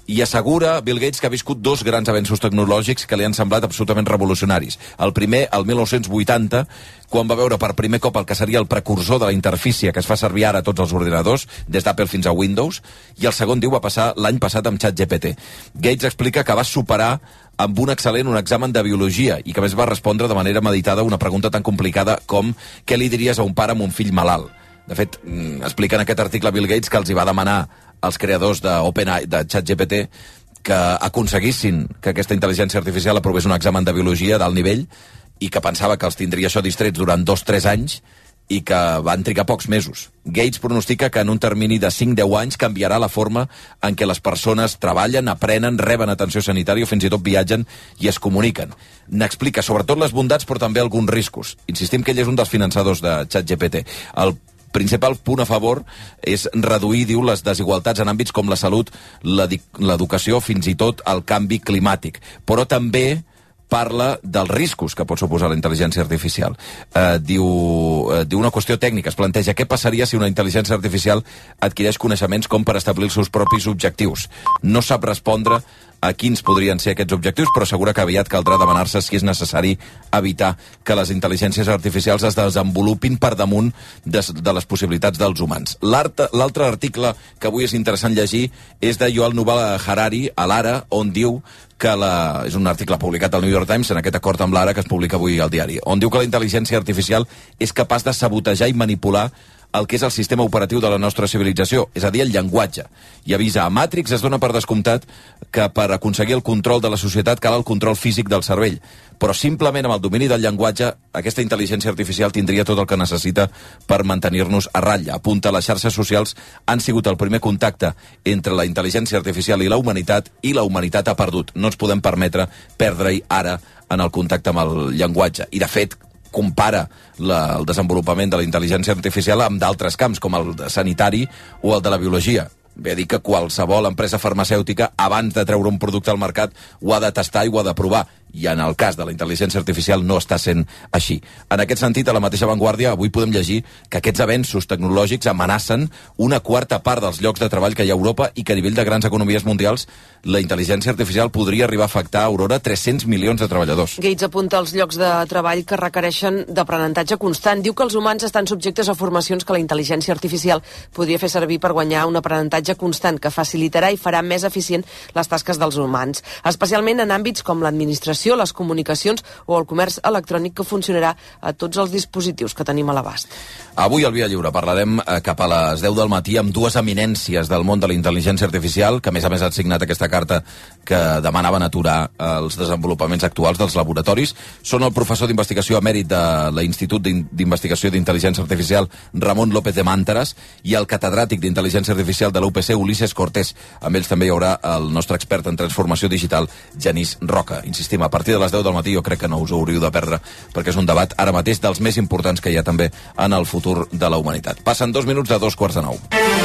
I assegura Bill Gates que ha viscut dos grans avenços tecnològics que li han semblat absolutament revolucionaris. El primer, el mil nou-cents vuitanta, quan va veure per primer cop el que seria el precursor de la interfície que es fa servir ara a tots els ordinadors, des d'Apple fins a Windows, i el segon, diu, va passar l'any passat amb ChatGPT. Gates explica que va superar amb un excel·lent un examen de biologia i que a més va respondre de manera meditada una pregunta tan complicada com què li diries a un pare amb un fill malalt. De fet, explica en aquest article Bill Gates que els hi va demanar als creadors d'OpenAI, de ChatGPT, que aconseguissin que aquesta intel·ligència artificial aprovés un examen de biologia d'alt nivell i que pensava que els tindria això distrets durant dos o tres anys i que van trigar pocs mesos. Gates pronostica que en un termini de cinc a deu anys canviarà la forma en què les persones treballen, aprenen, reben atenció sanitària o fins i tot viatgen i es comuniquen. N'explica sobretot les bondats però també alguns riscos. Insistim que ell és un dels finançadors de ChatGPT. El principal punt a favor és reduir, diu, les desigualtats en àmbits com la salut, l'educació, fins i tot el canvi climàtic. Però també parla dels riscos que pot suposar la intel·ligència artificial. Eh, diu, eh, diu una qüestió tècnica, es planteja què passaria si una intel·ligència artificial adquireix coneixements com per establir els seus propis objectius. No sap respondre a quins podrien ser aquests objectius, però assegura que aviat caldrà demanar-se si és necessari evitar que les intel·ligències artificials es desenvolupin per damunt de, de les possibilitats dels humans. L'altre article que avui és interessant llegir és de Yuval Noah Harari, a l'Ara, on diu que la... és un article publicat al New York Times en aquest acord amb l'Ara que es publica avui al diari, on diu que la intel·ligència artificial és capaç de sabotejar i manipular el que és el sistema operatiu de la nostra civilització, és a dir, el llenguatge. I avisa, a Matrix es dona per descomptat que per aconseguir el control de la societat cal el control físic del cervell. Però simplement amb el domini del llenguatge, aquesta intel·ligència artificial tindria tot el que necessita per mantenir-nos a ratlla. Apunta, les xarxes socials han sigut el primer contacte entre la intel·ligència artificial i la humanitat, i la humanitat ha perdut. No ens podem permetre perdre-hi ara en el contacte amb el llenguatge. I, de fet, compara la, el desenvolupament de la intel·ligència artificial amb d'altres camps, com el sanitari o el de la biologia. Ve a dir que qualsevol empresa farmacèutica, abans de treure un producte al mercat, ho ha de tastar i ho ha de provar. I en el cas de la intel·ligència artificial no està sent així. En aquest sentit, a la mateixa Vanguardia, avui podem llegir que aquests avenços tecnològics amenacen una quarta part dels llocs de treball que hi ha a Europa i que a nivell de grans economies mundials la intel·ligència artificial podria arribar a afectar a Aurora tres-cents milions de treballadors. Gates apunta als llocs de treball que requereixen d'aprenentatge constant. Diu que els humans estan subjectes a formacions que la intel·ligència artificial podria fer servir per guanyar un aprenentatge constant que facilitarà i farà més eficient les tasques dels humans, especialment en àmbits com l'administració, les comunicacions o el comerç electrònic, que funcionarà a tots els dispositius que tenim a l'abast. Avui al Via Lliure parlarem eh, cap a les deu del matí amb dues eminències del món de la intel·ligència artificial, que a més a més han signat aquesta carta que demanaven aturar els desenvolupaments actuals dels laboratoris. Són el professor d'investigació emèrit de l'Institut d'Investigació d'Intel·ligència Artificial Ramon López de Màntares i el catedràtic d'Intel·ligència Artificial de la U P C Ulises Cortés. Amb ells també hi haurà el nostre expert en transformació digital, Genís Roca. Insistim, a partir de les deu del matí jo crec que no us ho hauríeu de perdre, perquè és un debat ara mateix dels més importants que hi ha també en el futur de la humanitat. Passen dos minuts a dos quarts de nou.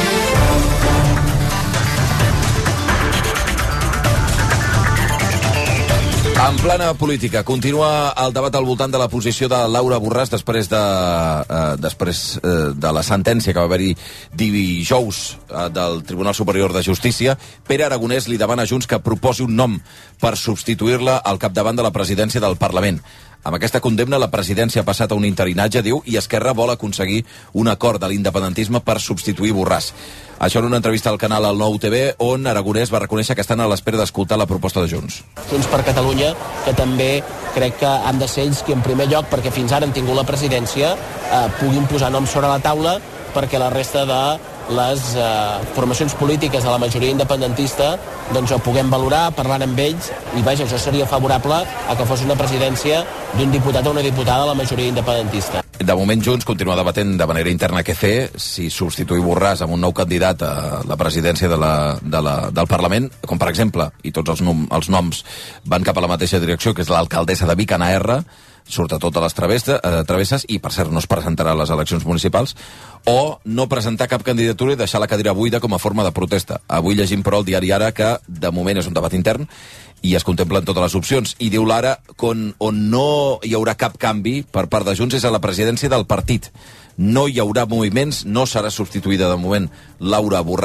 En plana política, continua el debat al voltant de la posició de Laura Borràs després de, eh, després, eh, de la sentència que va haver-hi dijous eh, del Tribunal Superior de Justícia. Pere Aragonès li demana a Junts que proposi un nom per substituir-la al capdavant de la presidència del Parlament. Amb aquesta condemna, la presidència ha passat a un interinatge, diu, i Esquerra vol aconseguir un acord de l'independentisme per substituir Borràs. Això en una entrevista al canal El Nou T V, on Aragonès va reconèixer que estan a l'espera d'escoltar la proposta de Junts. Junts per Catalunya, que també crec que han de ser ells qui, en primer lloc, perquè fins ara han tingut la presidència, eh, puguin posar noms sobre la taula perquè la resta de les eh, formacions polítiques de la majoria independentista doncs ho puguem valorar, parlant amb ells, i vaja, això seria favorable a que fos una presidència d'un diputat o una diputada de la majoria independentista. De moment, Junts continua debatent de manera interna què fer, si substituir Borràs amb un nou candidat a la presidència de la, de la, del Parlament, com per exemple, i tots els, nom, els noms van cap a la mateixa direcció, que és l'alcaldessa de Vic, Anna R, surt a totes les travesses, eh, travesses i, per cert, no es presentarà a les eleccions municipals, o no presentar cap candidatura i deixar la cadira buida com a forma de protesta. Avui llegim, però, el diari Ara, que de moment és un debat intern i es contemplen totes les opcions. I diu l'Ara que on, on no hi haurà cap canvi per part de Junts és a la presidència del partit. No hi haurà moviments, no serà substituïda de moment Laura Borràs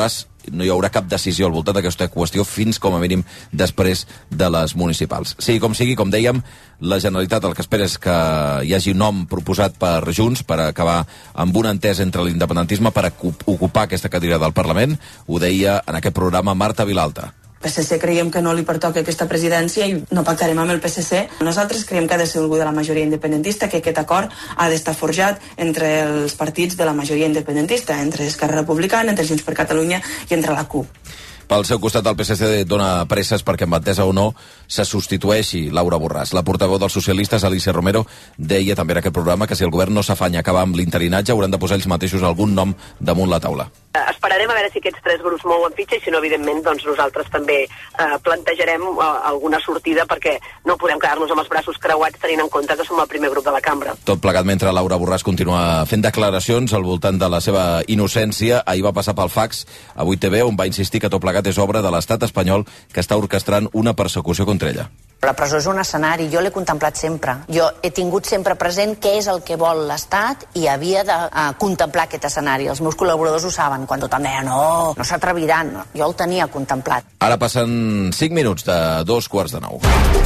no hi haurà cap decisió al voltant d'aquesta qüestió fins com a mínim després de les municipals. Sigui com sigui, com dèiem, la Generalitat el que espera és que hi hagi un nom proposat per Junts per acabar amb una entesa entre l'independentisme per ocupar aquesta cadira del Parlament. Ho deia en aquest programa Marta Vilalta. P S C creiem que no li pertoca aquesta presidència i no pactarem amb el P S C. Nosaltres creiem que ha de ser algú de la majoria independentista, que aquest acord ha d'estar forjat entre els partits de la majoria independentista, entre Esquerra Republicana, entre Junts per Catalunya i entre la C U P. Pel seu costat, el P S C dona presses perquè, amb entesa o no, se substitueixi Laura Borràs. La portaveu dels socialistes, Alicia Romero, deia també en aquest programa que si el govern no s'afanya a acabar amb l'interinatge hauran de posar ells mateixos algun nom damunt la taula. Esperarem a veure si aquests tres grups mouen fitxa i si no, evidentment, doncs nosaltres també eh, plantejarem eh, alguna sortida perquè no podem quedar-nos amb els braços creuats tenint en compte que som el primer grup de la cambra. Tot plegat mentre Laura Borràs continua fent declaracions al voltant de la seva innocència. Ahir va passar pel fax a vuit T V on va insistir que tot plegat és obra de l'estat espanyol que està orquestrant una persecució contra ella. La presó és un escenari, jo l'he contemplat sempre. Jo he tingut sempre present què és el que vol l'Estat i havia de uh, contemplar aquest escenari. Els meus col·laboradors ho saben, quan tothom deia no, no s'atreviran. No. Jo el tenia contemplat. Ara passen cinc minuts de dos quarts de nou.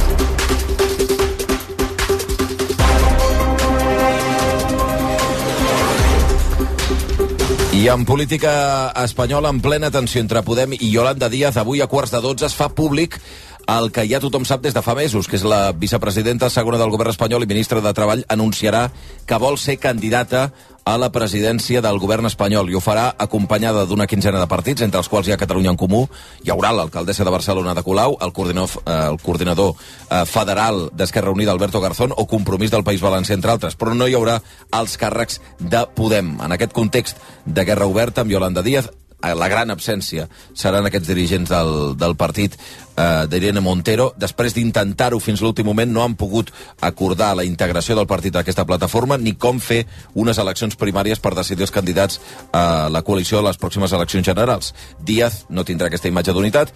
I en política espanyola, en plena tensió entre Podem i Yolanda Díaz, avui a quarts de dotze es fa públic el que ja tothom sap des de fa mesos, que és la vicepresidenta segona del govern espanyol i ministra de Treball anunciarà que vol ser candidata a la presidència del govern espanyol i ho farà acompanyada d'una quinzena de partits, entre els quals hi ha Catalunya en Comú. Hi haurà l'alcaldessa de Barcelona de Colau, el coordinador, eh, el coordinador eh, federal d'Esquerra Unida, Alberto Garzón, o Compromís del País Valencià, entre altres, però no hi haurà els càrrecs de Podem. En aquest context de guerra oberta amb Yolanda Díaz, la gran absència seran aquests dirigents del, del partit eh, d'Irene Montero. Després d'intentar-ho fins l'últim moment no han pogut acordar la integració del partit a aquesta plataforma ni com fer unes eleccions primàries per decidir els candidats a la coalició a les pròximes eleccions generals. Díaz no tindrà aquesta imatge d'unitat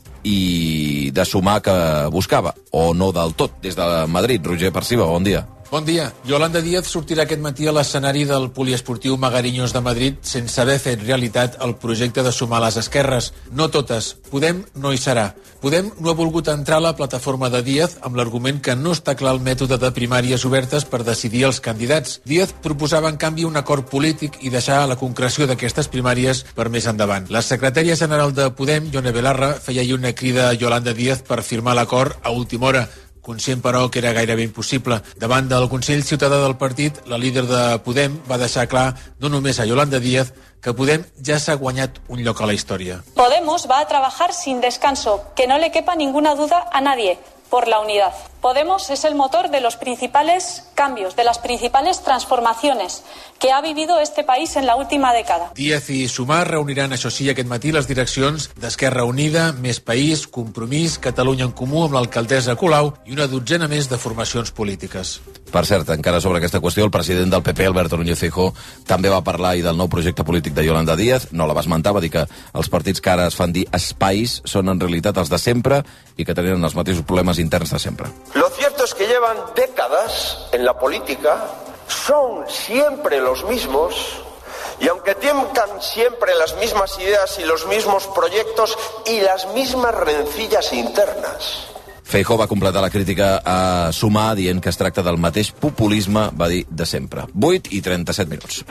i de sumar que buscava, o no del tot, des de Madrid. Roger Perciba, bon dia. Bon dia. Yolanda Díaz sortirà aquest matí a l'escenari del poliesportiu Magariños de Madrid sense haver fet realitat el projecte de sumar les esquerres. No totes. Podem no hi serà. Podem no ha volgut entrar a la plataforma de Díaz amb l'argument que no està clar el mètode de primàries obertes per decidir els candidats. Díaz proposava, en canvi, un acord polític i deixar la concreció d'aquestes primàries per més endavant. La secretària general de Podem, Ione Belarra, feia ahir una crida a Yolanda Díaz per firmar l'acord a última hora, conscient, però, que era gairebé impossible. Davant del Consell Ciutadà del partit, la líder de Podem va deixar clar, no només a Yolanda Díaz, que Podem ja s'ha guanyat un lloc a la història. Podemos va a trabajar sin descanso, que no le quepa ninguna duda a nadie, por la unidad. Podemos es el motor de los principales cambios, de las principales transformaciones que ha vivido este país en la última década. Díaz i Sumar reuniran, això sí, aquest matí les direccions d'Esquerra Unida, Més País, Compromís, Catalunya en Comú amb l'alcaldessa Colau i una dotzena més de formacions polítiques. Per cert, encara sobre aquesta qüestió, el president del P P, Alberto Núñez Feijóo, també va parlar ahir del nou projecte polític de Yolanda Díaz. No la va esmentar, va dir que els partits que ara es fan dir espais són en realitat els de sempre i que tenen els mateixos problemes interns de sempre. Lo cierto es que llevan décadas en la política, son siempre los mismos, y aunque tengan siempre las mismas ideas y los mismos proyectos y las mismas rencillas internas. Feijóo va completar la crítica a Sumar dient que es tracta del mateix populisme, va dir, de sempre. vuit i trenta-set minuts.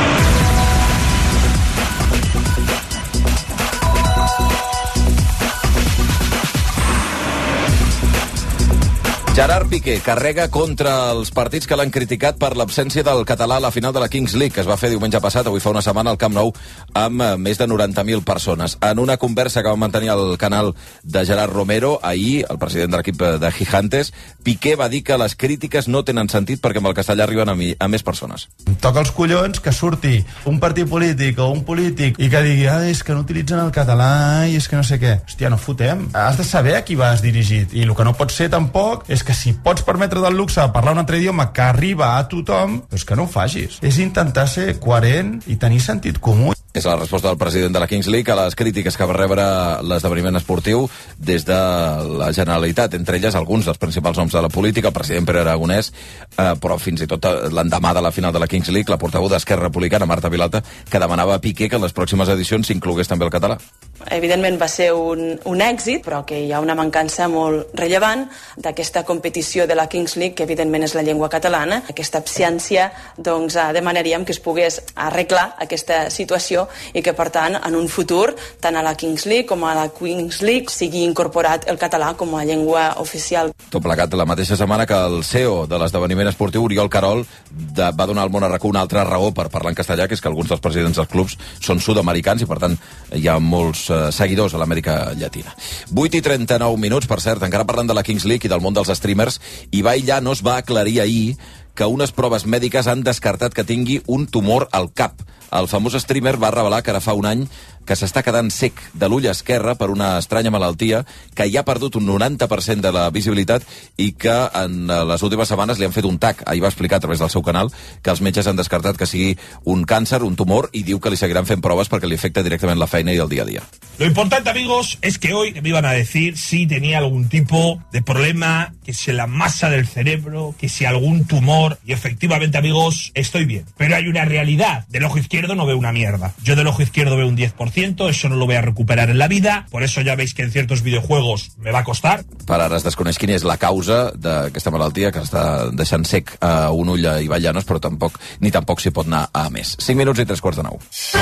Gerard Piqué carrega contra els partits que l'han criticat per l'absència del català a la final de la Kings League, que es va fer diumenge passat, avui fa una setmana, al Camp Nou, amb més de noranta mil persones. En una conversa que va mantenir al canal de Gerard Romero, ahir, el president de l'equip de Gigantes, Piqué va dir que les crítiques no tenen sentit perquè amb el castellà arriben a, mi, a més persones. Toca els collons que surti un partit polític o un polític i que digui, ah, és que no utilitzen el català i és que no sé què. Hòstia, no fotem. Has de saber a qui vas dirigit. I el que no pot ser tampoc és que si pots permetre del luxe de parlar un altre idioma que arriba a tothom, doncs que no ho facis. És intentar ser coherent i tenir sentit comú. És la resposta del president de la Kings League a les crítiques que va rebre l'esdeveniment esportiu des de la Generalitat, entre elles alguns dels principals noms de la política, el president Pere Aragonès, eh, però fins i tot l'endemà de la final de la Kings League, la portaveu d'Esquerra Republicana, Marta Vilalta, que demanava a Piqué que en les pròximes edicions s'inclogués també el català. Evidentment va ser un, un èxit, però que hi ha una mancança molt rellevant d'aquesta competició de la Kings League, que evidentment és la llengua catalana. Aquesta absència, doncs, demanaríem que es pogués arreglar aquesta situació i que, per tant, en un futur, tant a la Kings League com a la Queens League sigui incorporat el català com a llengua oficial. Tot plegat la mateixa setmana que el C E O de l'esdeveniment esportiu, Oriol Carol, de, va donar al món a RAC una altra raó per parlar en castellà, que és que alguns dels presidents dels clubs són sud-americans i, per tant, hi ha molts eh, seguidors a l'Amèrica Llatina. vuit i trenta-nou minuts, per cert, encara parlant de la Kings League i del món dels streamers, Ibai Llanos va aclarir ahir que unes proves mèdiques han descartat que tingui un tumor al cap. El famós streamer va revelar que ara fa un any que s'està quedant sec de l'ull esquerre per una estranya malaltia, que ja ha perdut un noranta per cent de la visibilitat i que en les últimes setmanes li han fet un tac. Ahir va explicar a través del seu canal que els metges han descartat que sigui un càncer, un tumor, i diu que li seguiran fent proves perquè li afecta directament la feina i el dia a dia. Lo importante, amigos, es que hoy me iban a decir si tenía algún tipo de problema, que si la masa del cerebro, que si algún tumor, y efectivamente, amigos, estoy bien. Pero hay una realidad. Del ojo izquierdo no veo una mierda. Yo del ojo izquierdo veo un diez por ciento, eso no lo voy a recuperar en la vida, por eso ya veis que en ciertos videojuegos me va a costar. Per ara es desconeix quina és la causa d'aquesta malaltia que està deixant sec a un ull a Ibai Llanos, però tampoc, ni tampoc s'hi pot anar a més. cinc minuts i tres quarts de nou.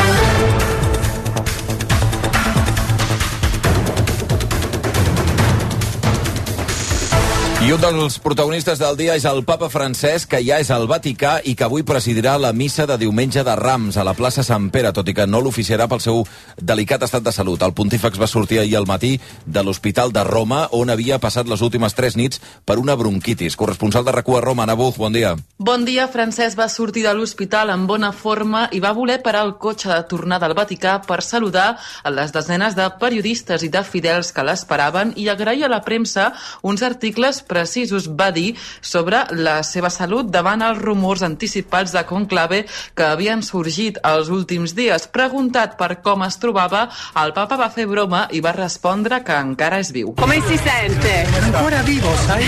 I un dels protagonistes del dia és el papa Francesc, que ja és al Vaticà i que avui presidirà la missa de diumenge de Rams a la plaça Sant Pere, tot i que no l'oficiarà pel seu delicat estat de salut. El pontífex va sortir ahir al matí de l'Hospital de Roma, on havia passat les últimes tres nits per una bronquitis. Corresponsal de RAC u a Roma, Ana Buz, bon dia. Bon dia. Francesc va sortir de l'hospital en bona forma i va voler parar el cotxe de tornada al Vaticà per saludar a les desenes de periodistes i de fidels que l'esperaven i agrair a la premsa uns articles precisos, va dir, sobre la seva salut davant els rumors anticipats de conclave que havien sorgit els últims dies. Preguntat per com es trobava, el papa va fer broma i va respondre que encara és viu. Com si sente? Ancora vivo, sai?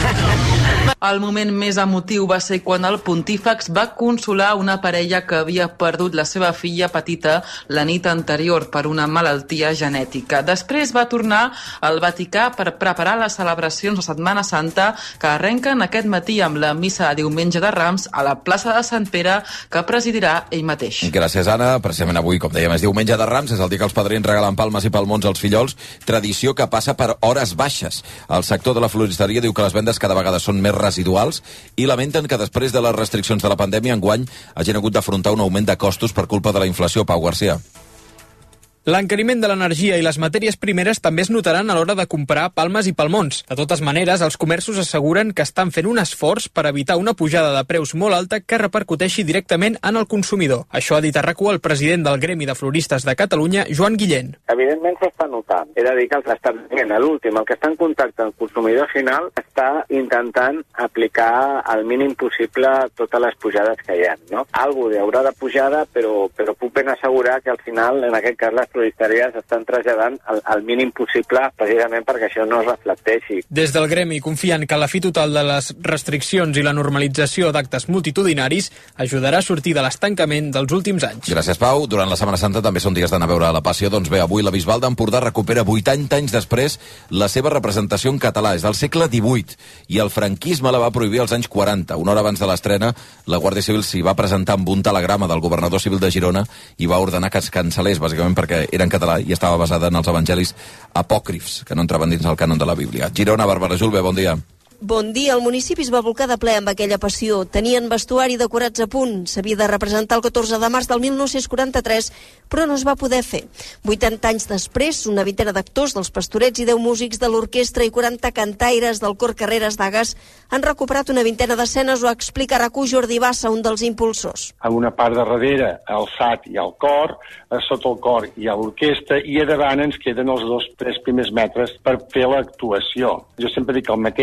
El moment més emotiu va ser quan el pontífex va consolar una parella que havia perdut la seva filla petita la nit anterior per una malaltia genètica. Després va tornar al Vaticà per preparar les celebracions de Setmana Santa que arrenquen aquest matí amb la missa de diumenge de Rams a la plaça de Sant Pere, que presidirà ell mateix. Gràcies, Anna. Precisament avui, com dèiem, és diumenge de Rams, és el dia que els padrins regalen palmes i palmons als fillols, tradició que passa per hores baixes. El sector de la floristeria diu que les vendes cada vegada són més residuals i lamenten que després de les restriccions de la pandèmia enguany hagin hagut d'afrontar un augment de costos per culpa de la inflació. Pau Garcia. L'encariment de l'energia i les matèries primeres també es notaran a l'hora de comprar palmes i palmons. De totes maneres, els comerços asseguren que estan fent un esforç per evitar una pujada de preus molt alta que repercuteixi directament en el consumidor. Això ha dit a RAC u el president del Gremi de Floristes de Catalunya, Joan Guillén. Evidentment s'està notant. És a dir, que l'establiment, l'últim, el que està en contacte amb el consumidor final, està intentant aplicar al mínim possible totes les pujades que hi ha. No? Algo hi haurà de pujada, però, però puc ben assegurar que al final, en aquest cas, les floristeries estan traslladant al, al mínim possible precisament perquè això no es reflecteixi. Des del gremi confien que la fi total de les restriccions i la normalització d'actes multitudinaris ajudarà a sortir de l'estancament dels últims anys. Gràcies, Pau. Durant la Setmana Santa també són dies d'anar a veure la Passió. Doncs bé, avui la Bisbal d'Empordà recupera vuitanta anys després la seva representació en català. És del segle divuit i el franquisme la va prohibir als anys quaranta. Una hora abans de l'estrena, la Guàrdia Civil s'hi va presentar amb un telegrama del governador civil de Girona i va ordenar que es cancel·lés, bàsicament perquè era en català i estava basada en els evangelis apòcrifs, que no entraven dins el cànon de la Bíblia. Girona, Bàrbara Julve, bon dia. Bon dia. El municipi es va volcar de ple amb aquella passió. Tenien vestuari decorats a punt. S'havia de representar el catorze de març del mil nou-cents quaranta-tres, però no es va poder fer. vuitanta anys després, una vintena d'actors dels Pastorets i deu músics de l'orquestra i quaranta cantaires del cor Carreres d'Agas han recuperat una vintena d'escenes, ho explica RAC u Jordi Bassa, un dels impulsors. A una part de darrere, el S A T i el cor, a sota el cor hi ha l'orquestra i a davant ens queden els dos, tres primers metres per fer l'actuació. Jo sempre dic el mateix, dic que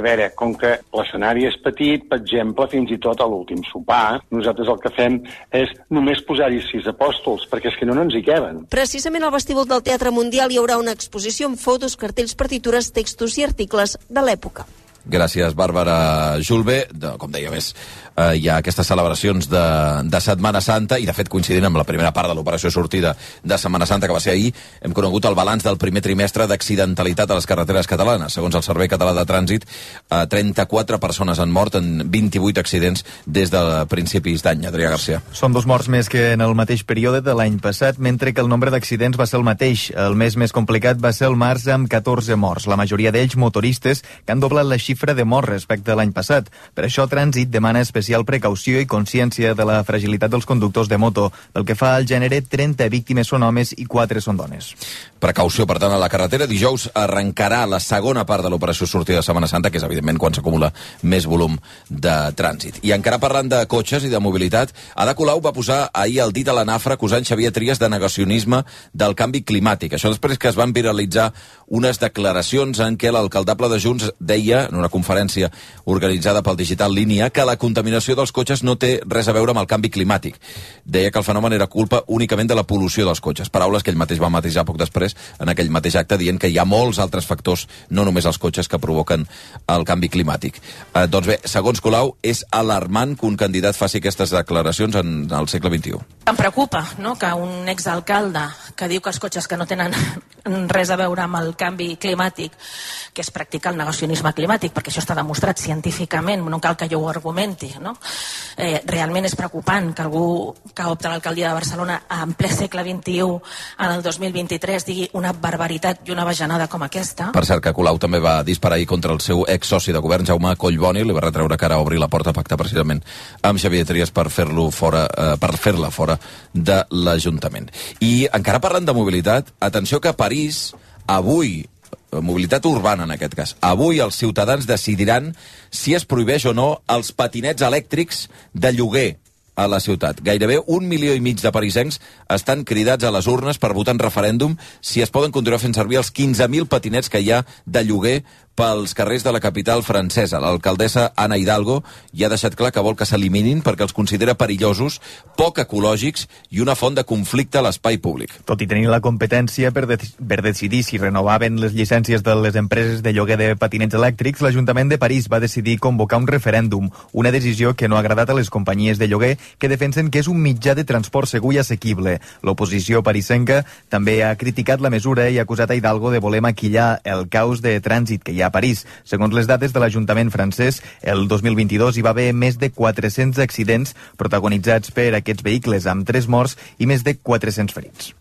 veure, com que l'escenari és petit, per exemple, fins i tot a l'últim sopar, nosaltres el que fem és només posar-hi sis apòstols, perquè és que no, no ens hi queben. Precisament al vestíbul del Teatre Mundial hi haurà una exposició amb fotos, cartells, partitures, textos i articles de l'època. Gràcies, Bàrbara Julve. De, com deia més, eh, hi ha aquestes celebracions de, de Setmana Santa i, de fet, coincidint amb la primera part de l'operació sortida de Setmana Santa, que va ser ahir, hem conegut el balanç del primer trimestre d'accidentalitat a les carreteres catalanes. Segons el Servei Català de Trànsit, eh, trenta-quatre persones han mort en vint-i-vuit accidents des de principis d'any. Adrià Garcia. Són dos morts més que en el mateix període de l'any passat, mentre que el nombre d'accidents va ser el mateix. El mes més complicat va ser el març, amb catorze morts, la majoria d'ells motoristes, que han doblat la xifra de morts respecte a l'any passat. Per això, Trànsit demana especial precaució i consciència de la fragilitat dels conductors de moto. Pel que fa al gènere, trenta víctimes són homes i quatre són dones. Precaució, per tant, a la carretera. Dijous arrencarà la segona part de l'operació sortida de Setmana Santa, que és, evidentment, quan s'acumula més volum de trànsit. I encara parlant de cotxes i de mobilitat, Ada Colau va posar ahir el dit a la nafra acusant Xavier Trias de negacionisme del canvi climàtic. Això després que es van viralitzar unes declaracions en què l'alcaldable de Junts deia, en una conferència organitzada pel digital Línia, que la contaminació dels cotxes no té res a veure amb el canvi climàtic. Deia que el fenomen era culpa únicament de la pol·lució dels cotxes. Paraules que ell mateix va matisar poc després en aquell mateix acte, dient que hi ha molts altres factors, no només els cotxes, que provoquen el canvi climàtic. Eh, doncs bé, segons Colau, és alarmant que un candidat faci aquestes declaracions en el segle vint-i-u. Em preocupa, no?, que un exalcalde que diu que els cotxes que no tenen res a veure amb el canvi climàtic, que és practicar el negacionisme climàtic, perquè això està demostrat científicament, no cal que jo ho argumenti, no? Eh, realment és preocupant que algú que opta a l'alcaldia de Barcelona en ple segle vint-i-u, en el dos mil vint-i-tres, digui una barbaritat i una bajanada com aquesta. Per cert, que Colau també va disparar ahir contra el seu exsoci de govern, Jaume Collboni, li va retreure que ara obri la porta a pactar precisament amb Xavier Trias per fer-lo fora, eh, per fer-la fora de l'Ajuntament. I encara parlant de mobilitat, atenció que a París, avui, mobilitat urbana en aquest cas, avui els ciutadans decidiran si es prohibeix o no els patinets elèctrics de lloguer a la ciutat. Gairebé un milió i mig de parisencs estan cridats a les urnes per votar en referèndum si es poden continuar fent servir els quinze mil patinets que hi ha de lloguer pels carrers de la capital francesa. L'alcaldessa Anna Hidalgo ja ha deixat clar que vol que s'eliminin perquè els considera perillosos, poc ecològics i una font de conflicte a l'espai públic. Tot i tenir la competència per, de per decidir si renovaven les llicències de les empreses de lloguer de patinets elèctrics, l'Ajuntament de París va decidir convocar un referèndum, una decisió que no ha agradat a les companyies de lloguer que defensen que és un mitjà de transport segur i assequible. L'oposició parisenca també ha criticat la mesura i ha acusat a Hidalgo de voler maquillar el caos de trànsit que hi ha a París. Segons les dades de l'Ajuntament francès, el dos mil vint-i-dos hi va haver més de quatre-cents accidents protagonitzats per aquests vehicles, amb tres morts i més de quatre-cents ferits.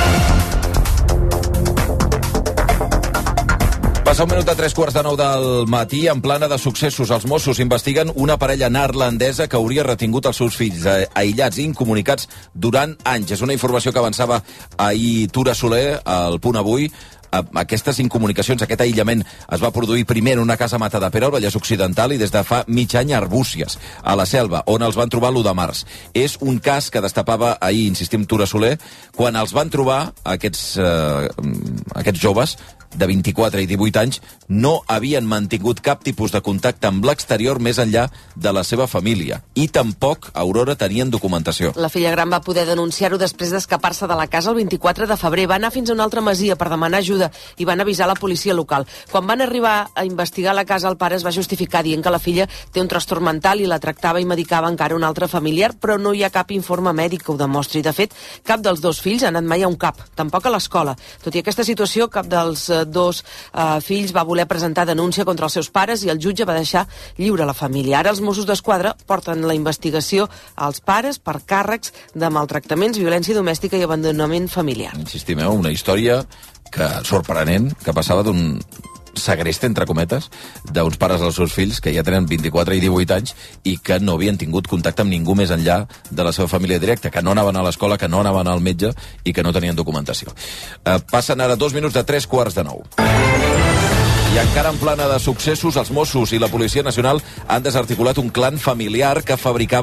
Passa un minut a tres quarts de nou del matí. En plana de successos, els Mossos investiguen una parella neerlandesa que hauria retingut els seus fills aïllats i incomunicats durant anys. És una informació que avançava ahir Tura Soler, al Punt Avui. Aquestes incomunicacions, aquest aïllament es va produir primer en una casa a Matadepera, al Vallès Occidental, i des de fa mig any a Arbúcies, a la Selva, on els van trobar l'u de març. És un cas que destapava ahir, insistim, Tura Soler, quan els van trobar aquests, eh, aquests joves de vint-i-quatre i divuit anys no havien mantingut cap tipus de contacte amb l'exterior més enllà de la seva família. I tampoc, Aurora, tenien documentació. La filla gran va poder denunciar-ho després d'escapar-se de la casa el vint-i-quatre de febrer. Va anar fins a una altra masia per demanar ajuda i van avisar la policia local. Quan van arribar a investigar la casa, el pare es va justificar dient que la filla té un trastorn mental i la tractava i medicava encara un altre familiar, però no hi ha cap informe mèdic que ho demostri. De fet, cap dels dos fills ha anat mai a un cap, tampoc a l'escola. Tot i aquesta situació, cap dels dos eh, fills va voler presentar denúncia contra els seus pares i el jutge va deixar lliure la família. Ara els Mossos d'Esquadra porten la investigació als pares per càrrecs de maltractaments, violència domèstica i abandonament familiar. Insistim, eh? Una història que sorprenent, que passava d'un segreste, entre cometes, d'uns pares dels seus fills que ja tenen vint-i-quatre i divuit anys i que no havien tingut contacte amb ningú més enllà de la seva família directa, que no anaven a l'escola, que no anaven al metge i que no tenien documentació. Eh, passen ara dos minuts de tres quarts de nou. I encara en plana de successos, els Mossos i la Policia Nacional han desarticulat un clan familiar que fabricava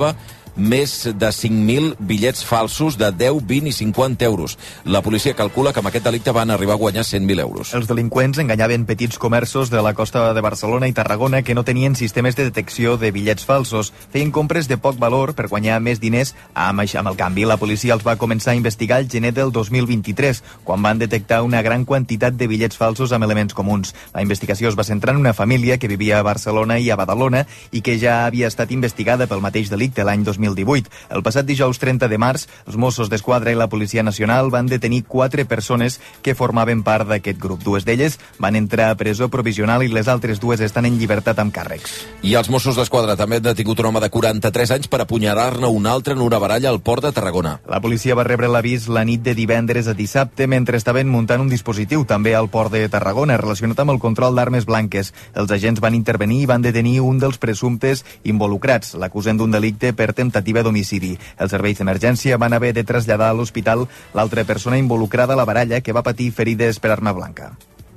més de cinc mil bitllets falsos de deu, vint i cinquanta euros. La policia calcula que amb aquest delicte van arribar a guanyar cent mil euros. Els delinqüents enganyaven petits comerços de la costa de Barcelona i Tarragona que no tenien sistemes de detecció de bitllets falsos. Feien compres de poc valor per guanyar més diners. Amb, amb el canvi, la policia els va començar a investigar el gener del dos mil vint-i-tres, quan van detectar una gran quantitat de bitllets falsos amb elements comuns. La investigació es va centrar en una família que vivia a Barcelona i a Badalona i que ja havia estat investigada pel mateix delicte l'any dos mil divuit. El passat dijous trenta de març, els Mossos d'Esquadra i la Policia Nacional van detenir quatre persones que formaven part d'aquest grup. Dues d'elles van entrar a presó provisional i les altres dues estan en llibertat amb càrrecs. I els Mossos d'Esquadra també han detingut un home de quaranta-tres anys per apunyalar-ne un altre en una baralla al port de Tarragona. La policia va rebre l'avís la nit de divendres a dissabte mentre estaven muntant un dispositiu també al port de Tarragona relacionat amb el control d'armes blanques. Els agents van intervenir i van detenir un dels presumptes involucrats. L'acusen d'un delicte per temptativa d'homicidi. Els serveis d'emergència van haver de traslladar a l'hospital l'altra persona involucrada a la baralla que va patir ferides per arma blanca.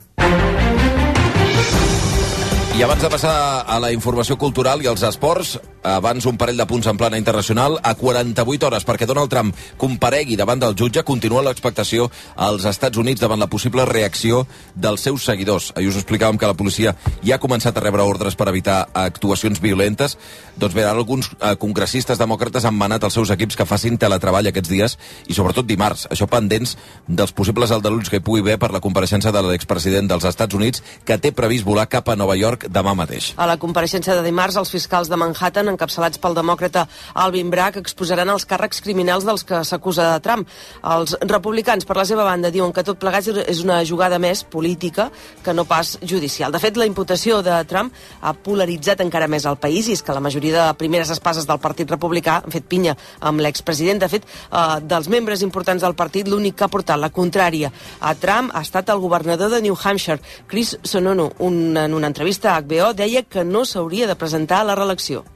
I abans de passar a la informació cultural i als esports, abans un parell de punts en plana internacional, a quaranta-vuit hores perquè Donald Trump comparegui davant del jutge, continua l'expectació als Estats Units davant la possible reacció dels seus seguidors. Ahir us explicàvem que la policia ja ha començat a rebre ordres per evitar actuacions violentes. Doncs bé, alguns eh, congressistes demòcrates han manat als seus equips que facin teletreball aquests dies i sobretot dimarts, això pendents dels possibles aldarulls que hi pugui haver per la compareixença de l'expresident dels Estats Units que té previst volar cap a Nova York demà mateix. A la compareixença de dimarts, els fiscals de Manhattan, encapçalats pel demòcrata Alvin Bragg, exposaran els càrrecs criminals dels que s'acusa de Trump. Els republicans, per la seva banda, diuen que tot plegat és una jugada més política que no pas judicial. De fet, la imputació de Trump ha polaritzat encara més el país i és que la majoria de primeres espases del Partit Republicà han fet pinya amb l'expresident. De fet, eh, dels membres importants del partit, l'únic que ha portat la contrària a Trump ha estat el governador de New Hampshire, Chris Sununu. Un, en una entrevista a H B O deia que no s'hauria de presentar a la reelecció.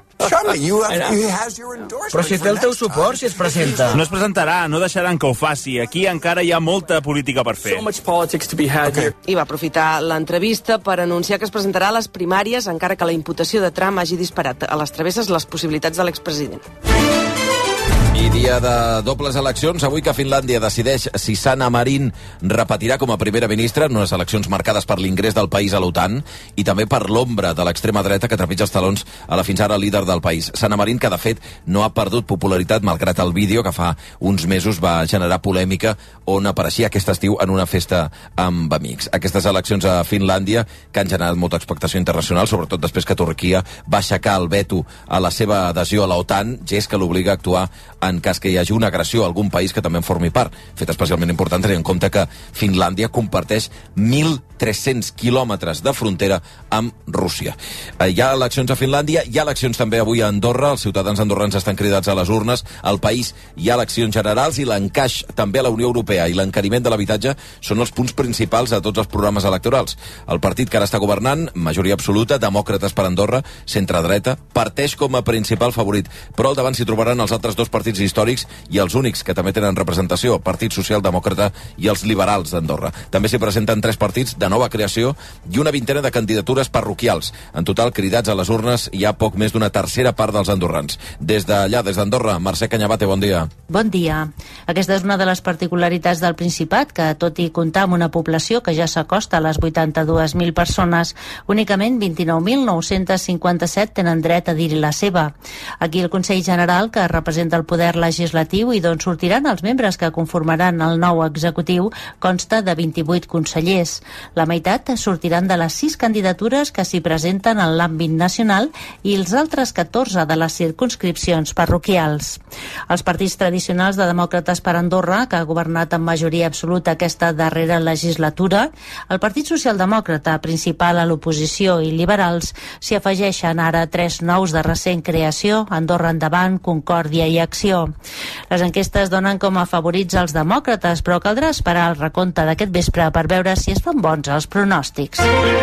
Però si té el teu suport, si es presenta. No es presentarà, no deixaran que ho faci. Aquí encara hi ha molta política per fer. Okay. I va aprofitar l'entrevista per anunciar que es presentarà a les primàries, encara que la imputació de Trump hagi disparat a les travesses les possibilitats de l'expresident. I dia de dobles eleccions, avui que Finlàndia decideix si Sanna Marin repetirà com a primera ministra en unes eleccions marcades per l'ingrés del país a l'OTAN i també per l'ombra de l'extrema dreta que trepitja els talons a la fins ara líder del país. Sanna Marin, que de fet no ha perdut popularitat malgrat el vídeo que fa uns mesos va generar polèmica on apareixia aquest estiu en una festa amb amics. Aquestes eleccions a Finlàndia que han generat molta expectació internacional, sobretot després que Turquia va aixecar el veto a la seva adhesió a la OTAN, gest que l'obliga a actuar en cas que hi hagi una agressió a algun país que també en formi part. Fet especialment important tenir en compte que Finlàndia comparteix mil tres-cents quilòmetres de frontera amb Rússia. Eh, hi ha eleccions a Finlàndia, hi ha eleccions també avui a Andorra, els ciutadans andorrans estan cridats a les urnes, al país hi ha eleccions generals i l'encaix també a la Unió Europea i l'encariment de l'habitatge són els punts principals de tots els programes electorals. El partit que ara està governant, majoria absoluta, Demòcrates per Andorra, centre-dreta, parteix com a principal favorit, però al davant s'hi trobaran els altres dos partits històrics i els únics que també tenen representació, Partit Socialdemòcrata i els liberals d'Andorra. També s'hi presenten tres partits de nova creació i una vintena de candidatures parroquials. En total, cridats a les urnes hi ha poc més d'una tercera part dels andorrans. Des d'allà, des d'Andorra, Mercè Canyabate, bon dia. Bon dia. Aquesta és una de les particularitats del Principat, que tot i comptar amb una població que ja s'acosta a les vuitanta-dues mil persones, únicament vint-i-nou mil nou-cents cinquanta-set tenen dret a dir-hi la seva. Aquí el Consell General, que representa el poder legislatiu i d'on sortiran els membres que conformaran el nou executiu, consta de vint-i-vuit consellers. La meitat sortiran de les sis candidatures que s'hi presenten en l'àmbit nacional i els altres catorze de les circumscripcions parroquials. Els partits tradicionals de Demòcrates per Andorra, que ha governat amb majoria absoluta aquesta darrera legislatura, el Partit Socialdemòcrata, principal a l'oposició, i liberals, s'hi afegeixen ara tres nous de recent creació, Andorra Endavant, Concòrdia i Acció. Les enquestes donen com a favorits els demòcrates, però caldrà esperar el recompte d'aquest vespre per veure si es fan bons els pronòstics.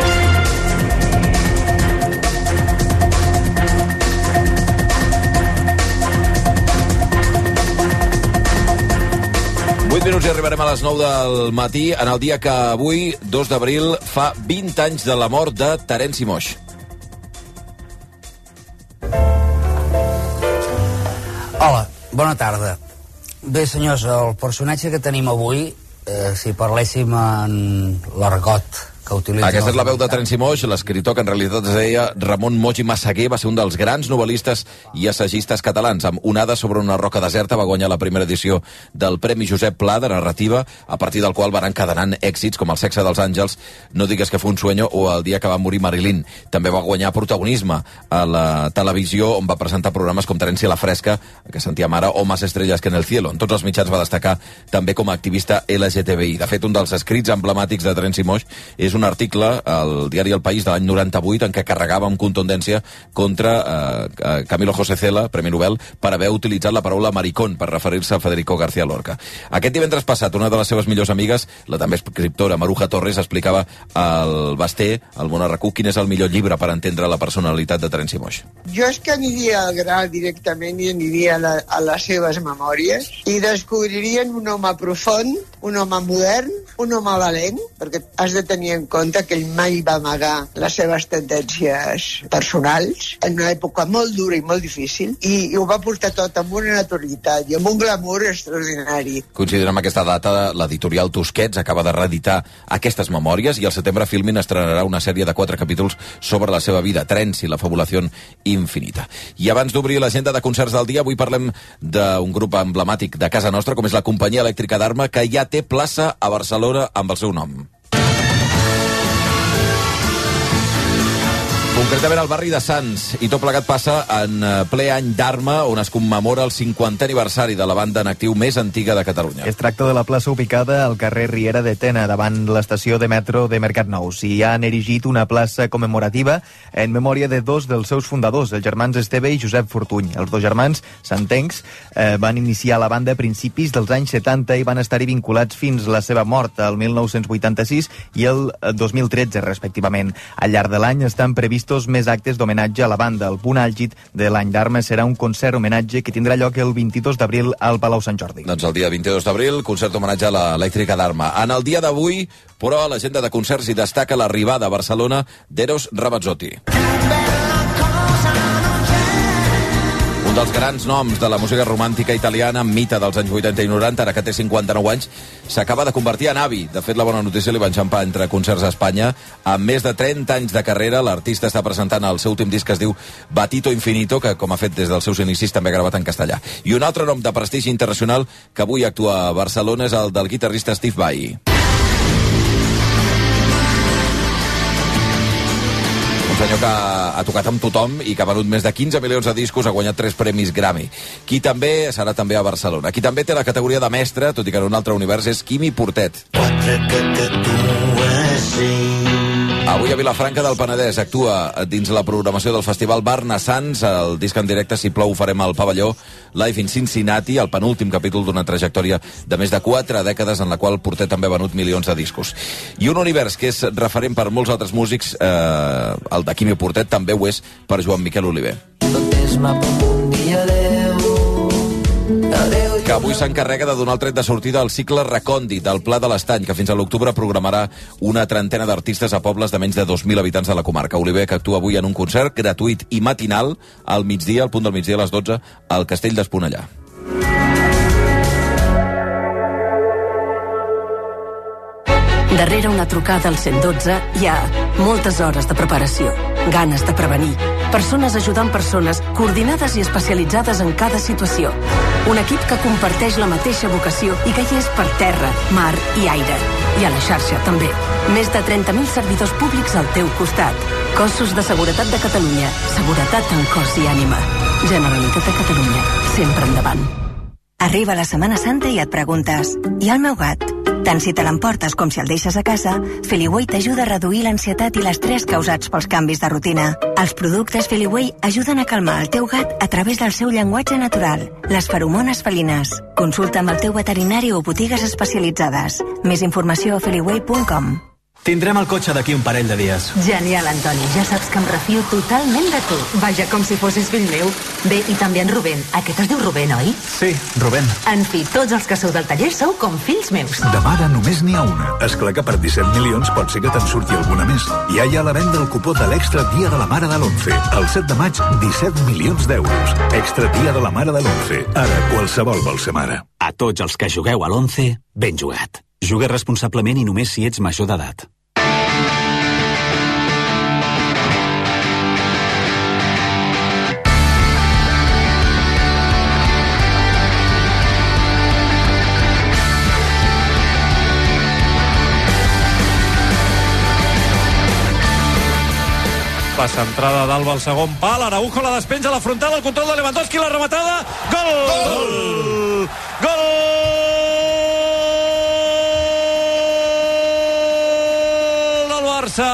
vuit minuts i arribarem a les nou del matí, en el dia que avui, dos d'abril, fa vint anys de la mort de Terenci Moix. Hola, bona tarda. Bé, senyors, el personatge que tenim avui, eh, si parléssim en l'argot que utilitza... Aquesta és la veu de Terenci Moix, l'escriptor que en realitat es deia Ramon Moix i Massaguer, va ser un dels grans novel·listes i assagistes catalans. Amb Onada sobre una roca deserta va guanyar la primera edició del Premi Josep Pla de narrativa, a partir del qual van encadenant èxits com El sexe dels àngels, No digues que fue un sueño o El dia que va morir Marilyn. També va guanyar protagonisme a la televisió, on va presentar programes com Terència la Fresca, que sentíem ara, o Más estrellas que en el cielo. En tots els mitjans va destacar també com a activista L G T B I. De fet, un dels escrits emblemàtics de Terenci Moix és un article al diari El País de l'any noranta-vuit en què carregava amb contundència contra eh, Camilo José Cela, Premi Nobel, per haver utilitzat la paraula maricón per referir-se a Federico García Lorca. Aquest divendres passat, una de les seves millors amigues, la també escriptora Maruja Torres, explicava al Basté, al Món R Q, quin és el millor llibre per entendre la personalitat de Terenci Moix. Jo és que aniria al gra directament i aniria a, la, a les seves memòries i descobririen un home profund, un home modern, un home valent, perquè has de tenir en compte que ell mai va amagar les seves tendències personals en una època molt dura i molt difícil i, i ho va portar tot amb una naturalitat i amb un glamour extraordinari. Coincidint amb aquesta data, l'editorial Tusquets acaba de reeditar aquestes memòries i al setembre Filmin estrenarà una sèrie de quatre capítols sobre la seva vida, Terenci, la fabulació infinita. I abans d'obrir l'agenda de concerts del dia, avui parlem d'un grup emblemàtic de casa nostra, com és la Companyia Elèctrica d'Arma, que ja té plaça a Barcelona amb el seu nom. Concretament al barri de Sants, i tot plegat passa en ple any d'Arma, on es commemora el cinquantè aniversari de la banda en actiu més antiga de Catalunya. Es tracta de la plaça ubicada al carrer Riera de Tena, davant l'estació de metro de Mercat Nou. S'hi han erigit una plaça commemorativa en memòria de dos dels seus fundadors, els germans Esteve i Josep Fortuny. Els dos germans, santencs, eh, van iniciar la banda a principis dels anys setanta i van estar-hi vinculats fins la seva mort, el mil nou-cents vuitanta-sis i el dos mil tretze, respectivament. Al llarg de l'any estan previstos més actes d'homenatge a la banda. El punt àlgid de l'any d'Arma serà un concert homenatge que tindrà lloc el vint-i-dos d'abril al Palau Sant Jordi. Doncs el dia vint-i-dos d'abril, concert homenatge a l'Elèctrica d'Arma. En el dia d'avui, però, a l'agenda de concerts hi destaca l'arribada a Barcelona d'Eros Ramazzotti. Un dels grans noms de la música romàntica italiana, mite dels anys vuitanta i noranta, ara que té cinquanta-nou anys, s'acaba de convertir en avi. De fet, la bona notícia li va enxampar entre concerts a Espanya. Amb més de trenta anys de carrera, l'artista està presentant el seu últim disc que es diu Batito Infinito, que, com ha fet des dels seus inicis, també ha gravat en castellà. I un altre nom de prestigi internacional que avui actua a Barcelona és el del guitarrista Steve Vai. Un senyor que ha tocat amb tothom i que ha venut més de quinze milions de discos, ha guanyat tres premis Grammy. Qui també serà també a Barcelona. Qui també té la categoria de mestre, tot i que en un altre univers, és Quimi Portet. Avui a Vilafranca del Penedès actua dins la programació del Festival Barnassans, el disc en directe Si plou farem al pavelló, Live in Cincinnati, el penúltim capítol d'una trajectòria de més de quatre dècades en la qual Portet també ha venut milions de discos. I un univers que és referent per molts altres músics, eh, el de Quimi Portet també ho és per Joan Miquel Oliver. Que avui s'encarrega de donar el tret de sortida al cicle Recòndit, del Pla de l'Estany, que fins a l'octubre programarà una trentena d'artistes a pobles de menys de dos mil habitants de la comarca. Oliver, que actua avui en un concert gratuït i matinal al migdia, al punt del migdia a les dotze, al Castell d'Esponellà. Darrere una trucada al cent i dotze hi ha moltes hores de preparació, ganes de prevenir, persones ajudant persones coordinades i especialitzades en cada situació. Un equip que comparteix la mateixa vocació i que hi és per terra, mar i aire. I a la xarxa també. Més de trenta mil servidors públics al teu costat. Cossos de Seguretat de Catalunya. Seguretat en cos i ànima. Generalitat de Catalunya. Sempre endavant. Arriba la Setmana Santa i et preguntes: i el meu gat? Tant si te l'emportes com si el deixes a casa, Feliway t'ajuda a reduir l'ansietat i l'estrès causats pels canvis de rutina. Els productes Feliway ajuden a calmar el teu gat a través del seu llenguatge natural, les feromones felines. Consulta amb el teu veterinari o botigues especialitzades. Més informació a feliway punt com. Tindrem el cotxe d'aquí un parell de dies. Genial, Antoni. Ja saps que em refio totalment de tu. Vaja, com si fossis fill meu. Bé, i també en Rubén. Aquest es diu Rubén, oi? Sí, Rubén. En fi, tots els que sou del taller sou com fills meus. De mare només n'hi ha una. Esclar que per disset milions pot ser que te'n surti alguna més. Ja hi ha la venda el cupó de l'Extra Dia de la Mare de l'Once. El set de maig, disset milions d'euros. Extra Dia de la Mare de l'Once. Ara qualsevol vol ser mare. A tots els que jugueu a l'Once, ben jugat. Juga responsablement i només si ets major d'edat. La centrada d'Alba al segon pal, Araujo la despenja a la frontal, el control de Lewandowski, la rematada, gol! Gol! Gol! Del Barça!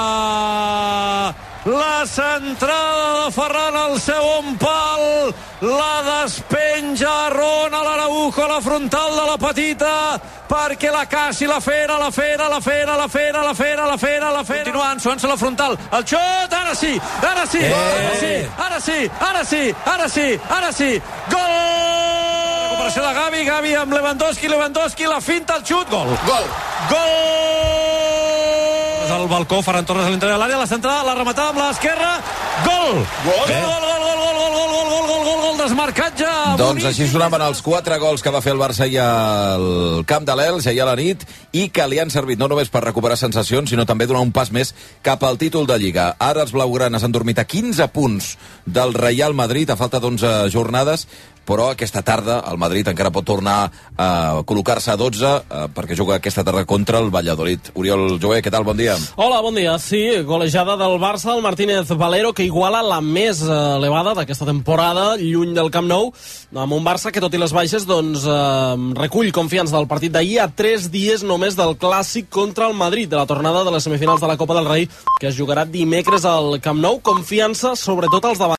La centrada de Ferran al segon pal, la despenja Ronald Araujo a la frontal de la petita, perquè la Cassi, la fera, la fera, la fera, la fera, la fera, la fera, la fera. Continuant, Sonsa a la frontal, el xot, ara sí, ara sí, ara sí, ara sí, ara sí, ara sí, ara sí, gol! Recuperació de Gavi, Gavi amb Lewandowski, Lewandowski, la finta, el xut, gol! Gol! Gol! Al balcó, Ferran Torres a l'interior de l'àrea, la centrada, la rematada amb l'esquerra, gol! Gol! Gol, gol, gol, gol, gol, gol, gol, gol, gol, gol, gol, desmarcatge! Doncs així sonaven els quatre gols que va fer el Barça ahir al camp de l'Elx, ahir a la nit, i que li han servit no només per recuperar sensacions, sinó també donar un pas més cap al títol de Lliga. Ara els blaugranes han dormit a quinze punts del Real Madrid, a falta d'onze jornades, però aquesta tarda el Madrid encara pot tornar a col·locar-se a dotze eh, perquè juga aquesta tarda contra el Valladolid. Oriol Joé, què tal? Bon dia. Hola, bon dia. Sí, golejada del Barça, el Martínez Valero, que iguala la més elevada d'aquesta temporada, lluny del Camp Nou, amb un Barça que, tot i les baixes, doncs, eh, recull confiança del partit d'ahir a tres dies només del clàssic contra el Madrid, de la tornada de les semifinals de la Copa del Rei, que es jugarà dimecres al Camp Nou. Confiança, sobretot als davant